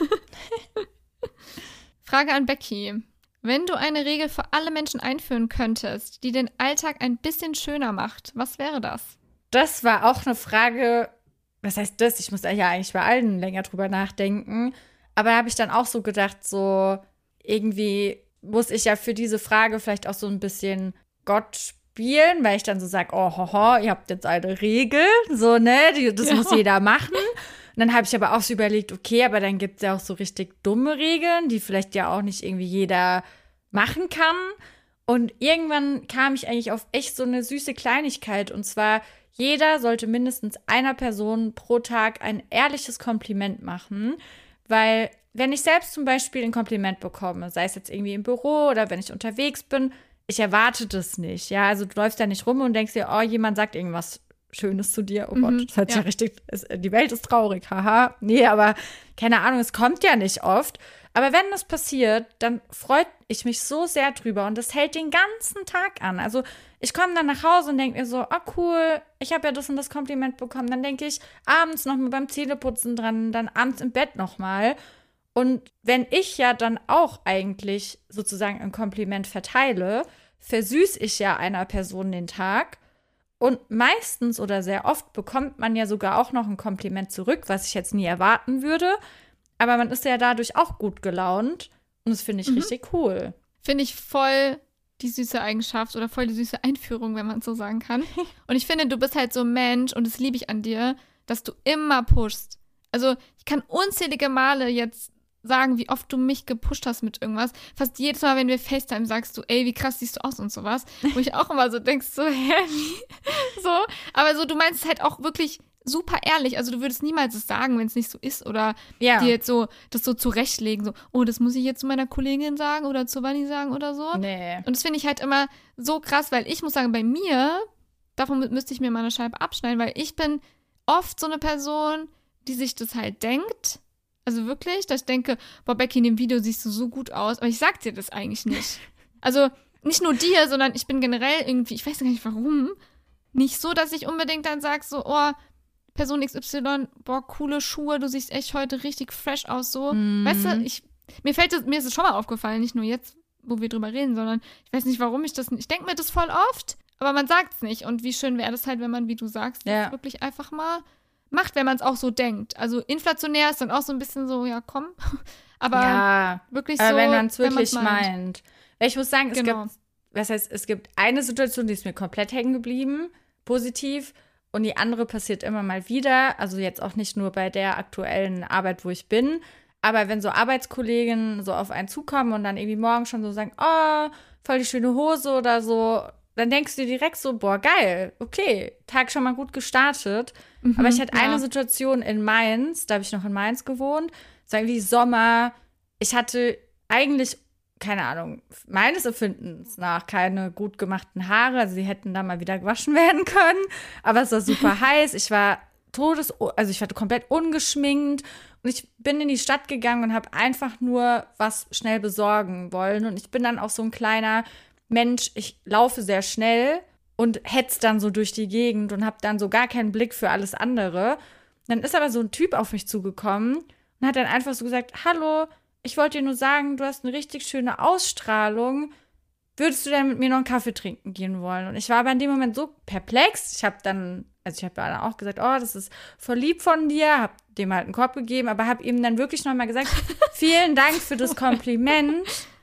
Frage an Becky. Wenn du eine Regel für alle Menschen einführen könntest, die den Alltag ein bisschen schöner macht, was wäre das? Das war auch eine Frage, was heißt das? Ich muss da ja eigentlich bei allen länger drüber nachdenken. Aber da habe ich dann auch so gedacht, so irgendwie muss ich ja für diese Frage vielleicht auch so ein bisschen Gott spielen, weil ich dann so sage, oh, hoho, ihr habt jetzt eine Regel, so, ne, die, das ja. muss jeder machen. Und dann habe ich aber auch so überlegt, okay, aber dann gibt es ja auch so richtig dumme Regeln, die vielleicht ja auch nicht irgendwie jeder machen kann. Und irgendwann kam ich eigentlich auf echt so eine süße Kleinigkeit. Und zwar, jeder sollte mindestens einer Person pro Tag ein ehrliches Kompliment machen. Weil wenn ich selbst zum Beispiel ein Kompliment bekomme, sei es jetzt irgendwie im Büro oder wenn ich unterwegs bin, ich erwarte das nicht. Ja, also du läufst ja nicht rum und denkst dir, oh, jemand sagt irgendwas Schönes zu dir. Oh mhm, Gott, das hört sich ja, ja richtig, es, die Welt ist traurig, haha. Nee, aber keine Ahnung, es kommt ja nicht oft. Aber wenn das passiert, dann freut ich mich so sehr drüber und das hält den ganzen Tag an. Also ich komme dann nach Hause und denke mir so, ah cool, ich habe ja das und das Kompliment bekommen. Dann denke ich abends noch mal beim Zähneputzen dran, dann abends im Bett noch mal. Und wenn ich ja dann auch eigentlich sozusagen ein Kompliment verteile, versüße ich ja einer Person den Tag. Und meistens oder sehr oft bekommt man ja sogar auch noch ein Kompliment zurück, was ich jetzt nie erwarten würde. Aber man ist ja dadurch auch gut gelaunt. Und das finde ich mhm. richtig cool. Finde ich voll die süße Eigenschaft oder voll die süße Einführung, wenn man es so sagen kann. Und ich finde, du bist halt so ein Mensch, und das liebe ich an dir, dass du immer pushst. Also ich kann unzählige Male jetzt sagen, wie oft du mich gepusht hast mit irgendwas. Fast jedes Mal, wenn wir FaceTime, sagst du, ey, wie krass siehst du aus und sowas. Wo ich auch immer so denkst, so, hä, wie? So. Aber so, du meinst es halt auch wirklich super ehrlich. Also du würdest niemals es sagen, wenn es nicht so ist. Oder ja. dir jetzt so, das so zurechtlegen. So, oh, das muss ich jetzt zu meiner Kollegin sagen oder zu Vanni sagen oder so. Nee. Und das finde ich halt immer so krass, weil ich muss sagen, bei mir, davon müsste ich mir mal eine Scheibe abschneiden, weil ich bin oft so eine Person, die sich das halt denkt. Also wirklich, dass ich denke, boah, Becky, in dem Video siehst du so gut aus. Aber ich sag dir das eigentlich nicht. Also nicht nur dir, sondern ich bin generell irgendwie, ich weiß gar nicht warum, nicht so, dass ich unbedingt dann sage, so, oh, Person X Y, boah, coole Schuhe, du siehst echt heute richtig fresh aus, so. Mm. Weißt du, ich, mir fällt das, mir ist es schon mal aufgefallen, nicht nur jetzt, wo wir drüber reden, sondern ich weiß nicht, warum ich das nicht, ich denke mir das voll oft, aber man sagt es nicht. Und wie schön wäre das halt, wenn man, wie du sagst, ja. wirklich einfach mal macht, wenn man es auch so denkt. Also inflationär ist dann auch so ein bisschen so, ja, komm. Aber ja, wirklich so, aber wenn man es wirklich meint. meint. Ich muss sagen, es genau. gibt, was heißt, es gibt eine Situation, die ist mir komplett hängen geblieben, positiv, und die andere passiert immer mal wieder. Also jetzt auch nicht nur bei der aktuellen Arbeit, wo ich bin, aber wenn so Arbeitskollegen so auf einen zukommen und dann irgendwie morgen schon so sagen, oh, voll die schöne Hose oder so, dann denkst du dir direkt so, boah, geil, okay, Tag schon mal gut gestartet. Mhm, aber ich hatte ja. eine Situation in Mainz, da habe ich noch in Mainz gewohnt, es war irgendwie Sommer. Ich hatte eigentlich, keine Ahnung, meines Empfindens nach keine gut gemachten Haare. Also sie hätten da mal wieder gewaschen werden können. Aber es war super heiß. Ich war todes, also ich war komplett ungeschminkt. Und ich bin in die Stadt gegangen und habe einfach nur was schnell besorgen wollen. Und ich bin dann auch so ein kleiner Mensch, ich laufe sehr schnell und hetz dann so durch die Gegend und habe dann so gar keinen Blick für alles andere. Dann ist aber so ein Typ auf mich zugekommen und hat dann einfach so gesagt, hallo, ich wollte dir nur sagen, du hast eine richtig schöne Ausstrahlung. Würdest du denn mit mir noch einen Kaffee trinken gehen wollen? Und ich war aber in dem Moment so perplex. Ich habe dann, also ich habe dann auch gesagt, oh, das ist voll lieb von dir, habe dem halt einen Korb gegeben, aber habe ihm dann wirklich nochmal gesagt, vielen Dank für das Kompliment,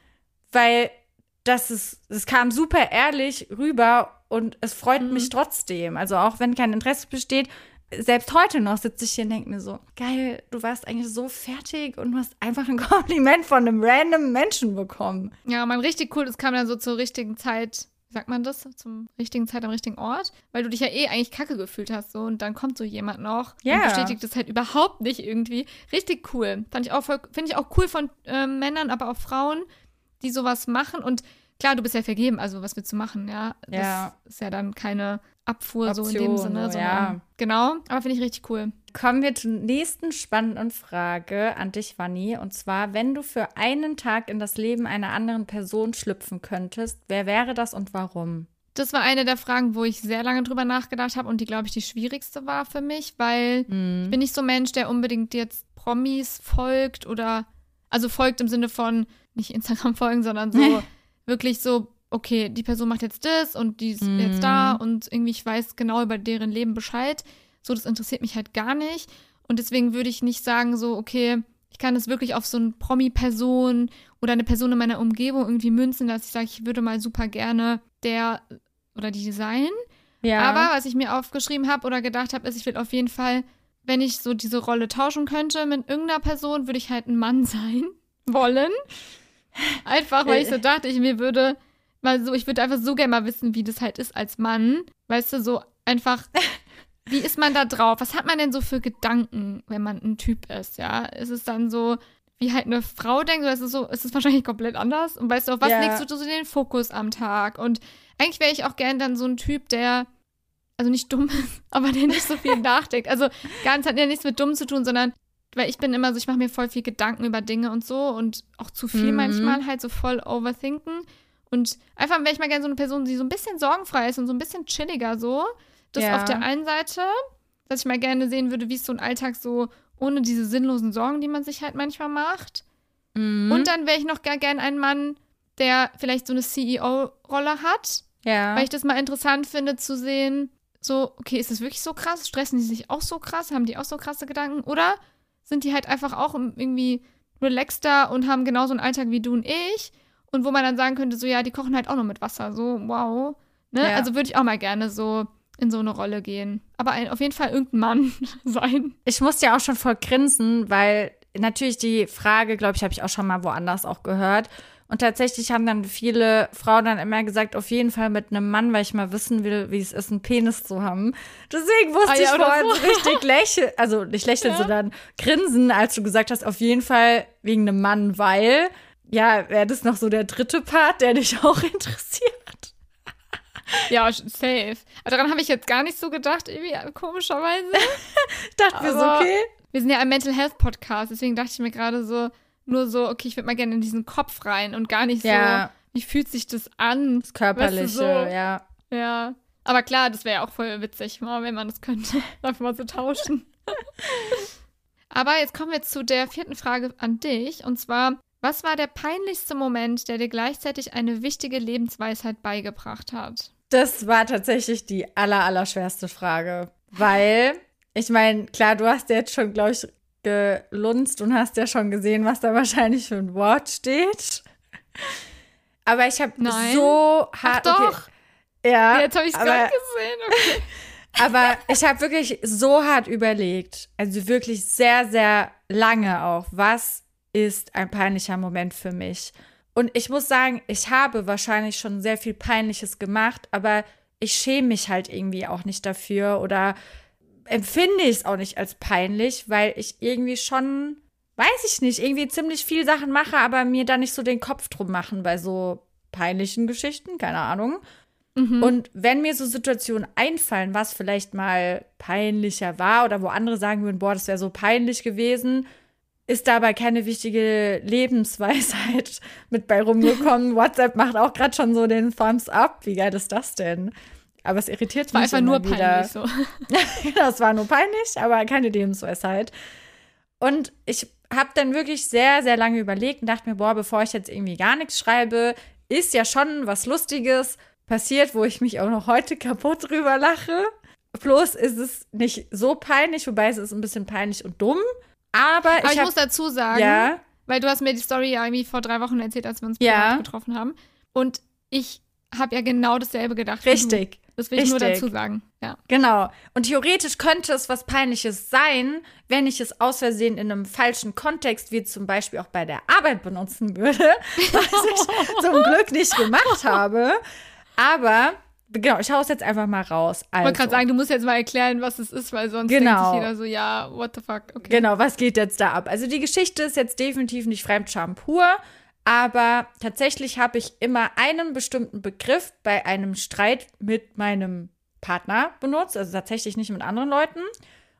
weil das ist, das kam super ehrlich rüber und es freut mhm. mich trotzdem. Also auch wenn kein Interesse besteht, selbst heute noch sitze ich hier und denke mir so, geil, du warst eigentlich so fertig und du hast einfach ein Kompliment von einem random Menschen bekommen. Ja, man, richtig cool, das kam dann so zur richtigen Zeit, wie sagt man das, zum richtigen Zeit am richtigen Ort, weil du dich ja eh eigentlich kacke gefühlt hast so und dann kommt so jemand noch yeah. und bestätigt das halt überhaupt nicht irgendwie. Richtig cool. Fand ich auch voll, finde ich auch cool von äh, Männern, aber auch Frauen, die sowas machen. Und klar, du bist ja vergeben, also was willst du machen, ja? Das ja. ist ja dann keine Abfuhr Option, so in dem Sinne. so, sondern, ja. Genau, aber finde ich richtig cool. kommen wir zur nächsten spannenden Frage an dich, Vanni. Und zwar, wenn du für einen Tag in das Leben einer anderen Person schlüpfen könntest, wer wäre das und warum? Das war eine der Fragen, wo ich sehr lange drüber nachgedacht habe und die, glaube ich, die schwierigste war für mich, weil Mhm. ich bin nicht so ein Mensch, der unbedingt jetzt Promis folgt oder, also folgt im Sinne von nicht Instagram folgen, sondern so wirklich so, okay, die Person macht jetzt das und die ist Mhm. jetzt da und irgendwie ich weiß genau über deren Leben Bescheid. So, das interessiert mich halt gar nicht und deswegen würde ich nicht sagen so, okay, ich kann das wirklich auf so eine Promi-Person oder eine Person in meiner Umgebung irgendwie münzen, dass ich sage, ich würde mal super gerne der oder die sein. Ja. Aber was ich mir aufgeschrieben habe oder gedacht habe, ist, ich will auf jeden Fall, wenn ich so diese Rolle tauschen könnte mit irgendeiner Person, würde ich halt ein Mann sein wollen. Einfach, weil ich so dachte, ich mir würde mal so, ich würde einfach so gerne mal wissen, wie das halt ist als Mann. Weißt du, so einfach, wie ist man da drauf? Was hat man denn so für Gedanken, wenn man ein Typ ist, ja? Ist es dann so, wie halt eine Frau denkt, oder ist es so, ist es wahrscheinlich komplett anders? Und weißt du, auf was Ja. legst du so den Fokus am Tag? Und eigentlich wäre ich auch gern dann so ein Typ, der, also nicht dumm ist, aber der nicht so viel nachdenkt. Also ganz hat ja nichts mit dumm zu tun, sondern, weil ich bin immer so, ich mache mir voll viel Gedanken über Dinge und so und auch zu viel Mhm. manchmal halt so voll overthinken. Und einfach wäre ich mal gerne so eine Person, die so ein bisschen sorgenfrei ist und so ein bisschen chilliger so. Das Ja. auf der einen Seite, dass ich mal gerne sehen würde, wie ist so ein Alltag so ohne diese sinnlosen Sorgen, die man sich halt manchmal macht. Mhm. Und dann wäre ich noch gar gern ein Mann, der vielleicht so eine C E O-Rolle hat, ja. weil ich das mal interessant finde zu sehen, so, okay, ist das wirklich so krass? Stressen die sich auch so krass? Haben die auch so krasse Gedanken? Oder sind die halt einfach auch irgendwie relaxter und haben genauso einen Alltag wie du und ich? Und wo man dann sagen könnte, so, ja, die kochen halt auch noch mit Wasser, so, wow. Ne? Ja. Also würde ich auch mal gerne so in so eine Rolle gehen. Aber ein, auf jeden Fall irgendein Mann sein. Ich musste ja auch schon voll grinsen, weil natürlich die Frage, glaube ich, habe ich auch schon mal woanders auch gehört. Und tatsächlich haben dann viele Frauen dann immer gesagt, auf jeden Fall mit einem Mann, weil ich mal wissen will, wie es ist, einen Penis zu haben. Deswegen musste Ah, ja, ich oder vorhin so. so richtig lächeln, also nicht lächeln, Ja. sondern grinsen, als du gesagt hast, auf jeden Fall wegen einem Mann, weil, ja, wäre das noch so der dritte Part, der dich auch interessiert. Ja, safe. Aber daran habe ich jetzt gar nicht so gedacht, irgendwie komischerweise. Ich dachte mir so, Aber- okay. Wir sind ja ein Mental Health Podcast, deswegen dachte ich mir gerade so, nur so, okay, ich würde mal gerne in diesen Kopf rein und gar nicht Ja. so, wie fühlt sich das an? Das Körperliche, Weißt du, so. ja. Ja. Aber klar, das wäre ja auch voll witzig, mal, wenn man das könnte, einfach mal so tauschen. Aber jetzt kommen wir zu der vierten Frage an dich. Und zwar, was war der peinlichste Moment, der dir gleichzeitig eine wichtige Lebensweisheit beigebracht hat? Das war tatsächlich die aller, aller schwerste Frage. Weil, ich meine, klar, du hast ja jetzt schon, glaube ich, gelunzt und hast ja schon gesehen, was da wahrscheinlich für ein Wort steht. Aber ich habe Nein. so Ach hart. doch, Okay, ja, jetzt habe ich es aber- gerade gesehen. Okay. Aber ich habe wirklich so hart überlegt, also wirklich sehr, sehr lange auch, was ist ein peinlicher Moment für mich? Und ich muss sagen, ich habe wahrscheinlich schon sehr viel Peinliches gemacht, aber ich schäme mich halt irgendwie auch nicht dafür oder empfinde ich es auch nicht als peinlich, weil ich irgendwie schon, weiß ich nicht, irgendwie ziemlich viel Sachen mache, aber mir da nicht so den Kopf drum machen bei so peinlichen Geschichten, keine Ahnung. Mhm. Und wenn mir so Situationen einfallen, was vielleicht mal peinlicher war oder wo andere sagen würden, boah, das wäre so peinlich gewesen, ist dabei keine wichtige Lebensweisheit mit bei rumgekommen. WhatsApp macht auch gerade schon so den Thumbs up. Wie geil ist das denn? Aber es irritiert war mich einfach immer nur wieder. peinlich so. Genau, es war nur peinlich, aber keine Lebensweisheit. Und ich habe dann wirklich sehr, sehr lange überlegt und dachte mir, boah, bevor ich jetzt irgendwie gar nichts schreibe, ist ja schon was Lustiges passiert, wo ich mich auch noch heute kaputt drüber lache. Bloß ist es nicht so peinlich, wobei es ist ein bisschen peinlich und dumm. Aber, Aber ich, ich hab, muss dazu sagen, ja, weil du hast mir die Story ja irgendwie vor drei Wochen erzählt, als wir uns Ja. privat getroffen haben. Und ich habe ja genau dasselbe gedacht. wie richtig. Du. Das will ich nur Richtig. dazu sagen. Ja. Genau. Und theoretisch könnte es was Peinliches sein, wenn ich es aus Versehen in einem falschen Kontext, wie zum Beispiel auch bei der Arbeit benutzen würde, was ich zum Glück nicht gemacht habe. Aber, genau, ich hau es jetzt einfach mal raus. Ich Also, wollte gerade sagen, du musst jetzt mal erklären, was es ist, weil sonst Genau. denkt sich jeder so, ja, what the fuck, okay. Genau, was geht jetzt da ab? Also die Geschichte ist jetzt definitiv nicht Fremdscham pur, aber tatsächlich habe ich immer einen bestimmten Begriff bei einem Streit mit meinem Partner benutzt, also tatsächlich nicht mit anderen Leuten.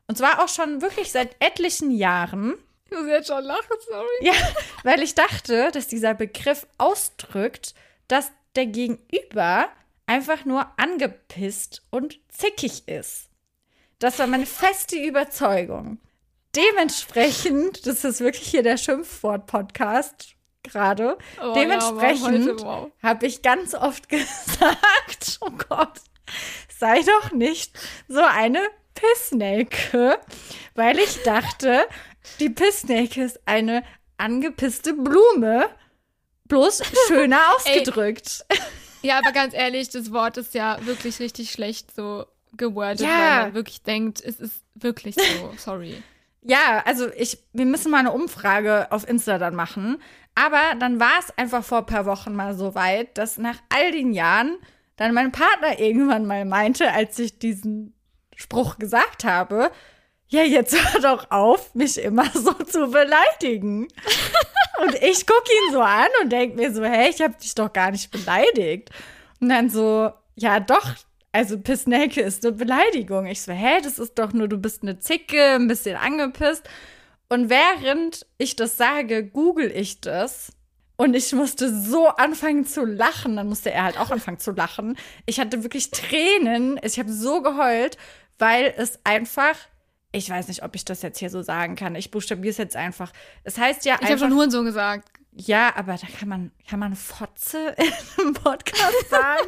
Und zwar auch schon wirklich seit etlichen Jahren. Ich muss jetzt schon lachen, sorry. Ja, weil ich dachte, dass dieser Begriff ausdrückt, dass der Gegenüber einfach nur angepisst und zickig ist. Das war meine feste Überzeugung. Dementsprechend, das ist wirklich hier der Schimpfwort-Podcast gerade, Oh, dementsprechend ja, wow. habe ich ganz oft gesagt, oh Gott, sei doch nicht so eine Pissnelke, weil ich dachte, die Pissnelke ist eine angepisste Blume, bloß schöner ausgedrückt. Ja, aber ganz ehrlich, das Wort ist ja wirklich richtig schlecht so gewordet, Ja. weil man wirklich denkt, es ist wirklich so, sorry. Ja, also ich, wir müssen mal eine Umfrage auf Insta dann machen. Aber dann war es einfach vor ein paar Wochen mal so weit, dass nach all den Jahren dann mein Partner irgendwann mal meinte, als ich diesen Spruch gesagt habe, ja, jetzt hör doch auf, mich immer so zu beleidigen. Und ich gucke ihn so an und denke mir so, hey, ich habe dich doch gar nicht beleidigt. Und dann so, ja doch, also Pissnelke ist eine Beleidigung. Ich so, hä, das ist doch nur, du bist eine Zicke, ein bisschen angepisst. Und während ich das sage, google ich das. Und ich musste so anfangen zu lachen. Dann musste er halt auch anfangen zu lachen. Ich hatte wirklich Tränen. Ich habe so geheult, weil es einfach, ich weiß nicht, ob ich das jetzt hier so sagen kann. Ich buchstabiere es jetzt einfach. Es heißt ja Ich habe einfach. schon Hurensohn gesagt. Ja, aber da kann man, kann man Fotze in einem Podcast sagen?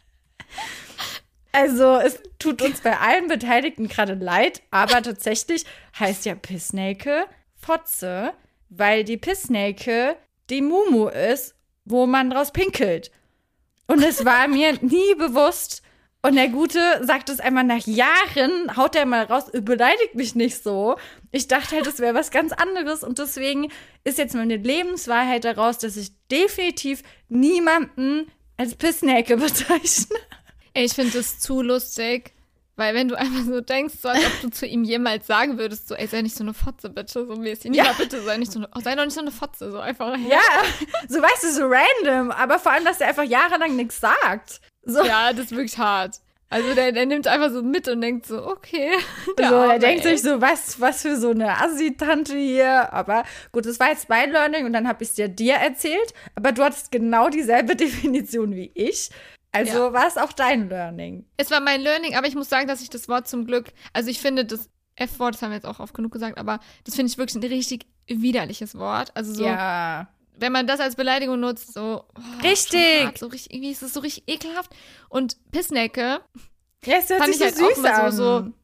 Also, es tut uns bei allen Beteiligten gerade leid, aber tatsächlich heißt ja Pissnelke Fotze, weil die Pissnelke die Mumu ist, wo man draus pinkelt. Und es war mir nie bewusst. Und der Gute sagt es einmal nach Jahren, haut er mal raus, beleidigt mich nicht so. Ich dachte halt, das wäre was ganz anderes. Und deswegen ist jetzt meine Lebenswahrheit daraus, dass ich definitiv niemanden als Pissnelke bezeichne. Ey, ich finde das zu lustig, weil wenn du einfach so denkst, so als ob du zu ihm jemals sagen würdest, so, ey, sei nicht so eine Fotze, bitte, so mäßig. Nicht Ja. mal bitte, sei nicht so eine, oh, sei doch nicht so eine Fotze, so einfach. Ja, so weißt du, so random. Aber vor allem, dass er einfach jahrelang nichts sagt. So. Ja, das ist wirklich hart. Also der, der nimmt einfach so mit und denkt so, okay. Der So, er Arme, denkt ey. sich so, was, was für so eine Assi-Tante hier. Aber gut, das war jetzt mein Learning und dann habe ich es dir dir erzählt. Aber du hattest genau dieselbe Definition wie ich. Also Ja. war es auch dein Learning. Es war mein Learning, aber ich muss sagen, dass ich das Wort zum Glück, also ich finde das F-Wort, das haben wir jetzt auch oft genug gesagt, aber das finde ich wirklich ein richtig widerliches Wort. Also so, Ja. wenn man das als Beleidigung nutzt, so oh, Richtig. schon hart, so richtig, irgendwie ist es so richtig ekelhaft. Und Pissnelke, Ja, es hört Fand sich ich so halt auch süß immer an. so- so-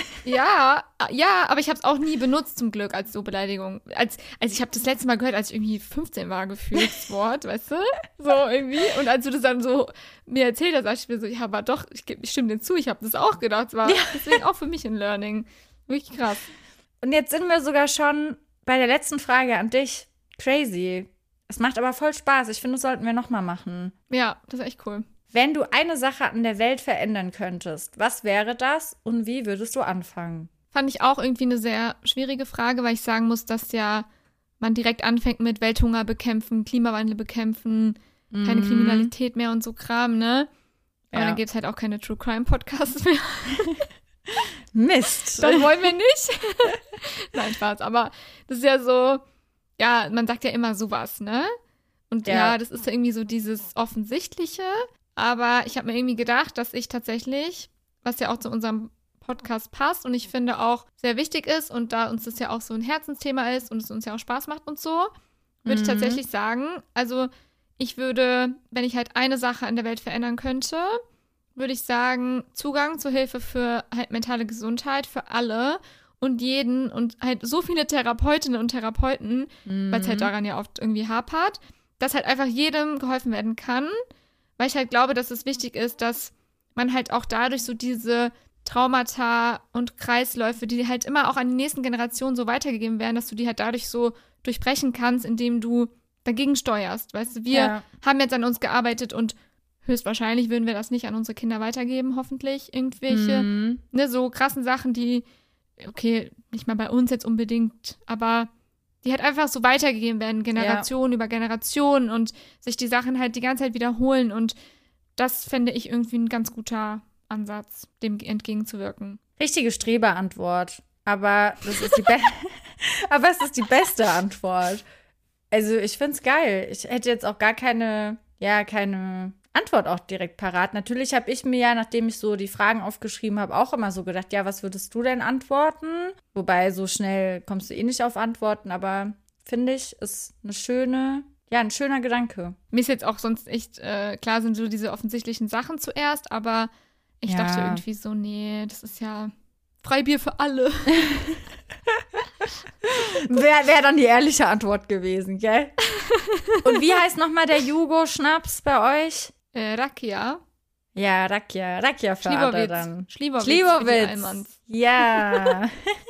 ja, ja, aber ich habe es auch nie benutzt zum Glück als so Beleidigung. Als, also ich habe das letzte Mal gehört, als ich irgendwie fünfzehn war, gefühlt das Wort, weißt du? So irgendwie. Und als du das dann so mir erzählt hast, dachte ich mir so, ja, aber doch, ich, geb- ich stimme dir zu, ich habe das auch gedacht. Es war Ja. deswegen auch für mich ein Learning. Wirklich krass. Und jetzt sind wir sogar schon bei der letzten Frage an dich. Crazy. Es macht aber voll Spaß. Ich finde, das sollten wir nochmal machen. Ja, das ist echt cool. Wenn du eine Sache an der Welt verändern könntest, was wäre das und wie würdest du anfangen? Fand ich auch irgendwie eine sehr schwierige Frage, weil ich sagen muss, dass ja man direkt anfängt mit Welthunger bekämpfen, Klimawandel bekämpfen, keine Mhm. Kriminalität mehr und so Kram, ne? Aber Ja. dann gibt es halt auch keine True Crime Podcasts mehr. Mist. Das wollen wir nicht. Nein, Spaß. Aber das ist ja so, ja, man sagt ja immer sowas, ne? Und ja, Ja. das ist ja irgendwie so dieses Offensichtliche. Aber ich habe mir irgendwie gedacht, dass ich tatsächlich, was ja auch zu unserem Podcast passt und ich finde auch sehr wichtig ist und da uns das ja auch so ein Herzensthema ist und es uns ja auch Spaß macht und so, würde ich Mhm. tatsächlich sagen, also ich würde, wenn ich halt eine Sache an der Welt verändern könnte, würde ich sagen, Zugang zur Hilfe für halt mentale Gesundheit für alle und jeden und halt so viele Therapeutinnen und Therapeuten, Mhm. weil es halt daran ja oft irgendwie hapert, dass halt einfach jedem geholfen werden kann, weil ich halt glaube, dass es wichtig ist, dass man halt auch dadurch so diese Traumata und Kreisläufe, die halt immer auch an die nächsten Generationen so weitergegeben werden, dass du die halt dadurch so durchbrechen kannst, indem du dagegen steuerst. Weißt du, wir Ja. haben jetzt an uns gearbeitet und höchstwahrscheinlich würden wir das nicht an unsere Kinder weitergeben, hoffentlich. Irgendwelche, Mhm. ne, so krassen Sachen, die, okay, nicht mal bei uns jetzt unbedingt, aber die halt einfach so weitergegeben werden, Generation über Generation und sich die Sachen halt die ganze Zeit wiederholen und das fände ich irgendwie ein ganz guter Ansatz, dem entgegenzuwirken. Richtige Streberantwort. aber das ist die, Be- aber es ist die beste Antwort. Also ich find's geil. Ich hätte jetzt auch gar keine, ja, keine Antwort auch direkt parat. Natürlich habe ich mir ja, nachdem ich so die Fragen aufgeschrieben habe, auch immer so gedacht, ja, was würdest du denn antworten? Wobei, so schnell kommst du eh nicht auf Antworten, aber finde ich, ist eine schöne, ja, ein schöner Gedanke. Mir ist jetzt auch sonst echt, äh, klar sind so diese offensichtlichen Sachen zuerst, aber ich Ja. dachte irgendwie so, nee, das ist ja Freibier für alle. Wäre wär dann die ehrliche Antwort gewesen, gell? Und wie heißt nochmal der Jugo-Schnaps bei euch? Äh, Rakia. Ja, Rakia. Rakia für alle dann. Schlieberwitz. Schlieberwitz. für die Schlieberwitz. Allmanns. Ja.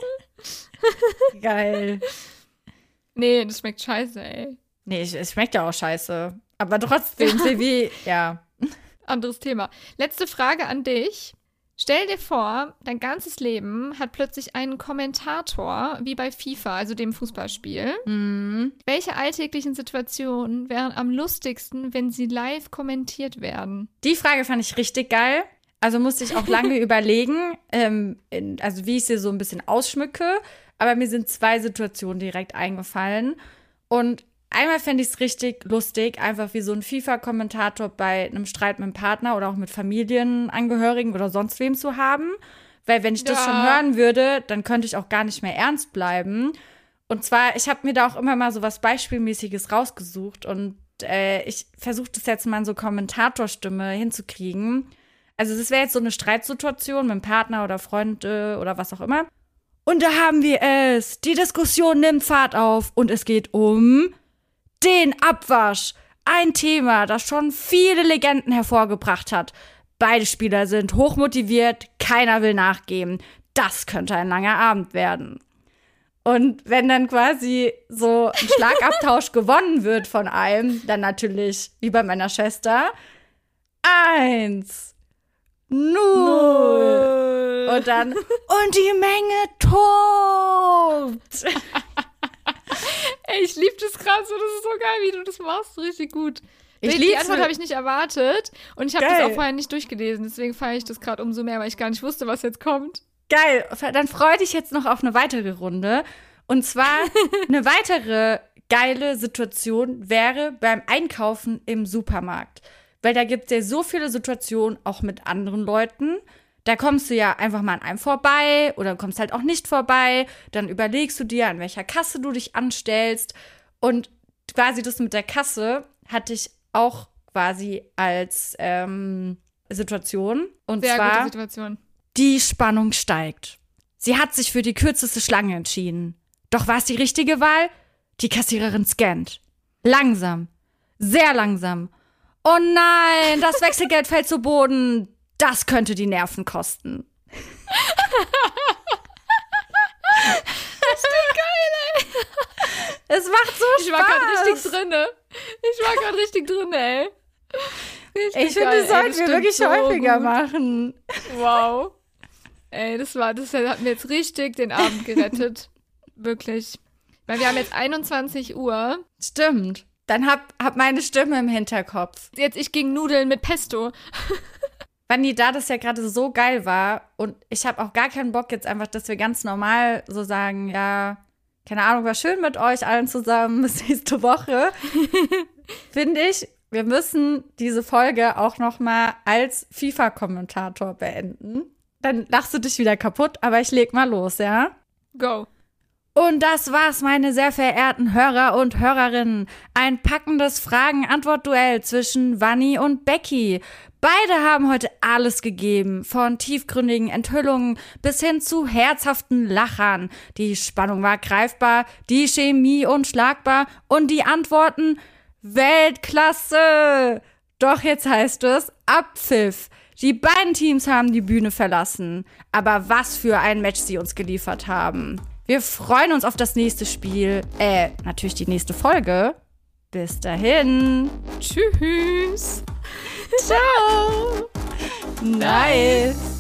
Geil. Nee, das schmeckt scheiße, ey. Nee, es es schmeckt ja auch scheiße. Aber trotzdem, wie, ja. Anderes Thema. Letzte Frage an dich. Stell dir vor, dein ganzes Leben hat plötzlich einen Kommentator, wie bei FIFA, also dem Fußballspiel. Mhm. Welche alltäglichen Situationen wären am lustigsten, wenn sie live kommentiert werden? Die Frage fand ich richtig geil. Also musste ich auch lange überlegen, ähm, in, also wie ich sie so ein bisschen ausschmücke. Aber mir sind zwei Situationen direkt eingefallen. Und einmal fände ich es richtig lustig, einfach wie so ein FIFA-Kommentator bei einem Streit mit dem Partner oder auch mit Familienangehörigen oder sonst wem zu haben. Weil wenn ich das Ja. schon hören würde, dann könnte ich auch gar nicht mehr ernst bleiben. Und zwar, ich habe mir da auch immer mal so was Beispielmäßiges rausgesucht. Und äh, ich versuche das jetzt mal in so Kommentatorstimme hinzukriegen. Also das wäre jetzt so eine Streitsituation mit dem Partner oder Freund äh, oder was auch immer. Und da haben wir es. Die Diskussion nimmt Fahrt auf und es geht um den Abwasch. Ein Thema, das schon viele Legenden hervorgebracht hat. Beide Spieler sind hochmotiviert, keiner will nachgeben. Das könnte ein langer Abend werden. Und wenn dann quasi so ein Schlagabtausch gewonnen wird von einem, dann natürlich, wie bei meiner Schwester, eins, null. Und dann, und die Menge tobt. Ey, ich liebe das gerade so, das ist so geil, wie du das machst, richtig gut. Ich Die lieb's. Antwort habe ich nicht erwartet und ich habe das Geil. auch vorher nicht durchgelesen, deswegen feiere ich das gerade umso mehr, weil ich gar nicht wusste, was jetzt kommt. Geil, dann freu dich jetzt noch auf eine weitere Runde. Und zwar eine weitere geile Situation wäre beim Einkaufen im Supermarkt. Weil da gibt es ja so viele Situationen, auch mit anderen Leuten. Da kommst du ja einfach mal an einem vorbei oder kommst halt auch nicht vorbei. Dann überlegst du dir, an welcher Kasse du dich anstellst. Und quasi das mit der Kasse hatte ich auch quasi als ähm, Situation. Und Sehr zwar, gute Situation. die Spannung steigt. Sie hat sich für die kürzeste Schlange entschieden. Doch war es die richtige Wahl? Die Kassiererin scannt. Langsam. Sehr langsam. Oh nein, das Wechselgeld fällt zu Boden. Das könnte die Nerven kosten. Das ist geil, ey. Es macht so Ich Spaß. war gerade richtig drinne. Ich war gerade richtig drinne, ey. Richtig Ich finde, geil, das sollten ey, wir stimmt wirklich so häufiger gut. machen. Wow. Ey, das war, das hat mir jetzt richtig den Abend gerettet. Wirklich. Weil wir haben jetzt einundzwanzig Uhr. Stimmt. Dann hab, hab meine Stimme im Hinterkopf. Jetzt ich gegen Nudeln mit Pesto. Vanni, da das ja gerade so geil war und ich habe auch gar keinen Bock jetzt einfach, dass wir ganz normal so sagen, ja, keine Ahnung, war schön mit euch allen zusammen, bis nächste Woche. Finde ich, wir müssen diese Folge auch noch mal als FIFA-Kommentator beenden. Dann lachst du dich wieder kaputt, aber ich leg mal los, ja? Go. Und das war's, meine sehr verehrten Hörer und Hörerinnen. Ein packendes Fragen-Antwort-Duell zwischen Vanni und Becky. Beide haben heute alles gegeben, von tiefgründigen Enthüllungen bis hin zu herzhaften Lachern. Die Spannung war greifbar, die Chemie unschlagbar und die Antworten Weltklasse. Doch jetzt heißt es Abpfiff. Die beiden Teams haben die Bühne verlassen. Aber was für ein Match sie uns geliefert haben. Wir freuen uns auf das nächste Spiel. Äh, natürlich die nächste Folge. Bis dahin. Tschüss. Ciao. Nice.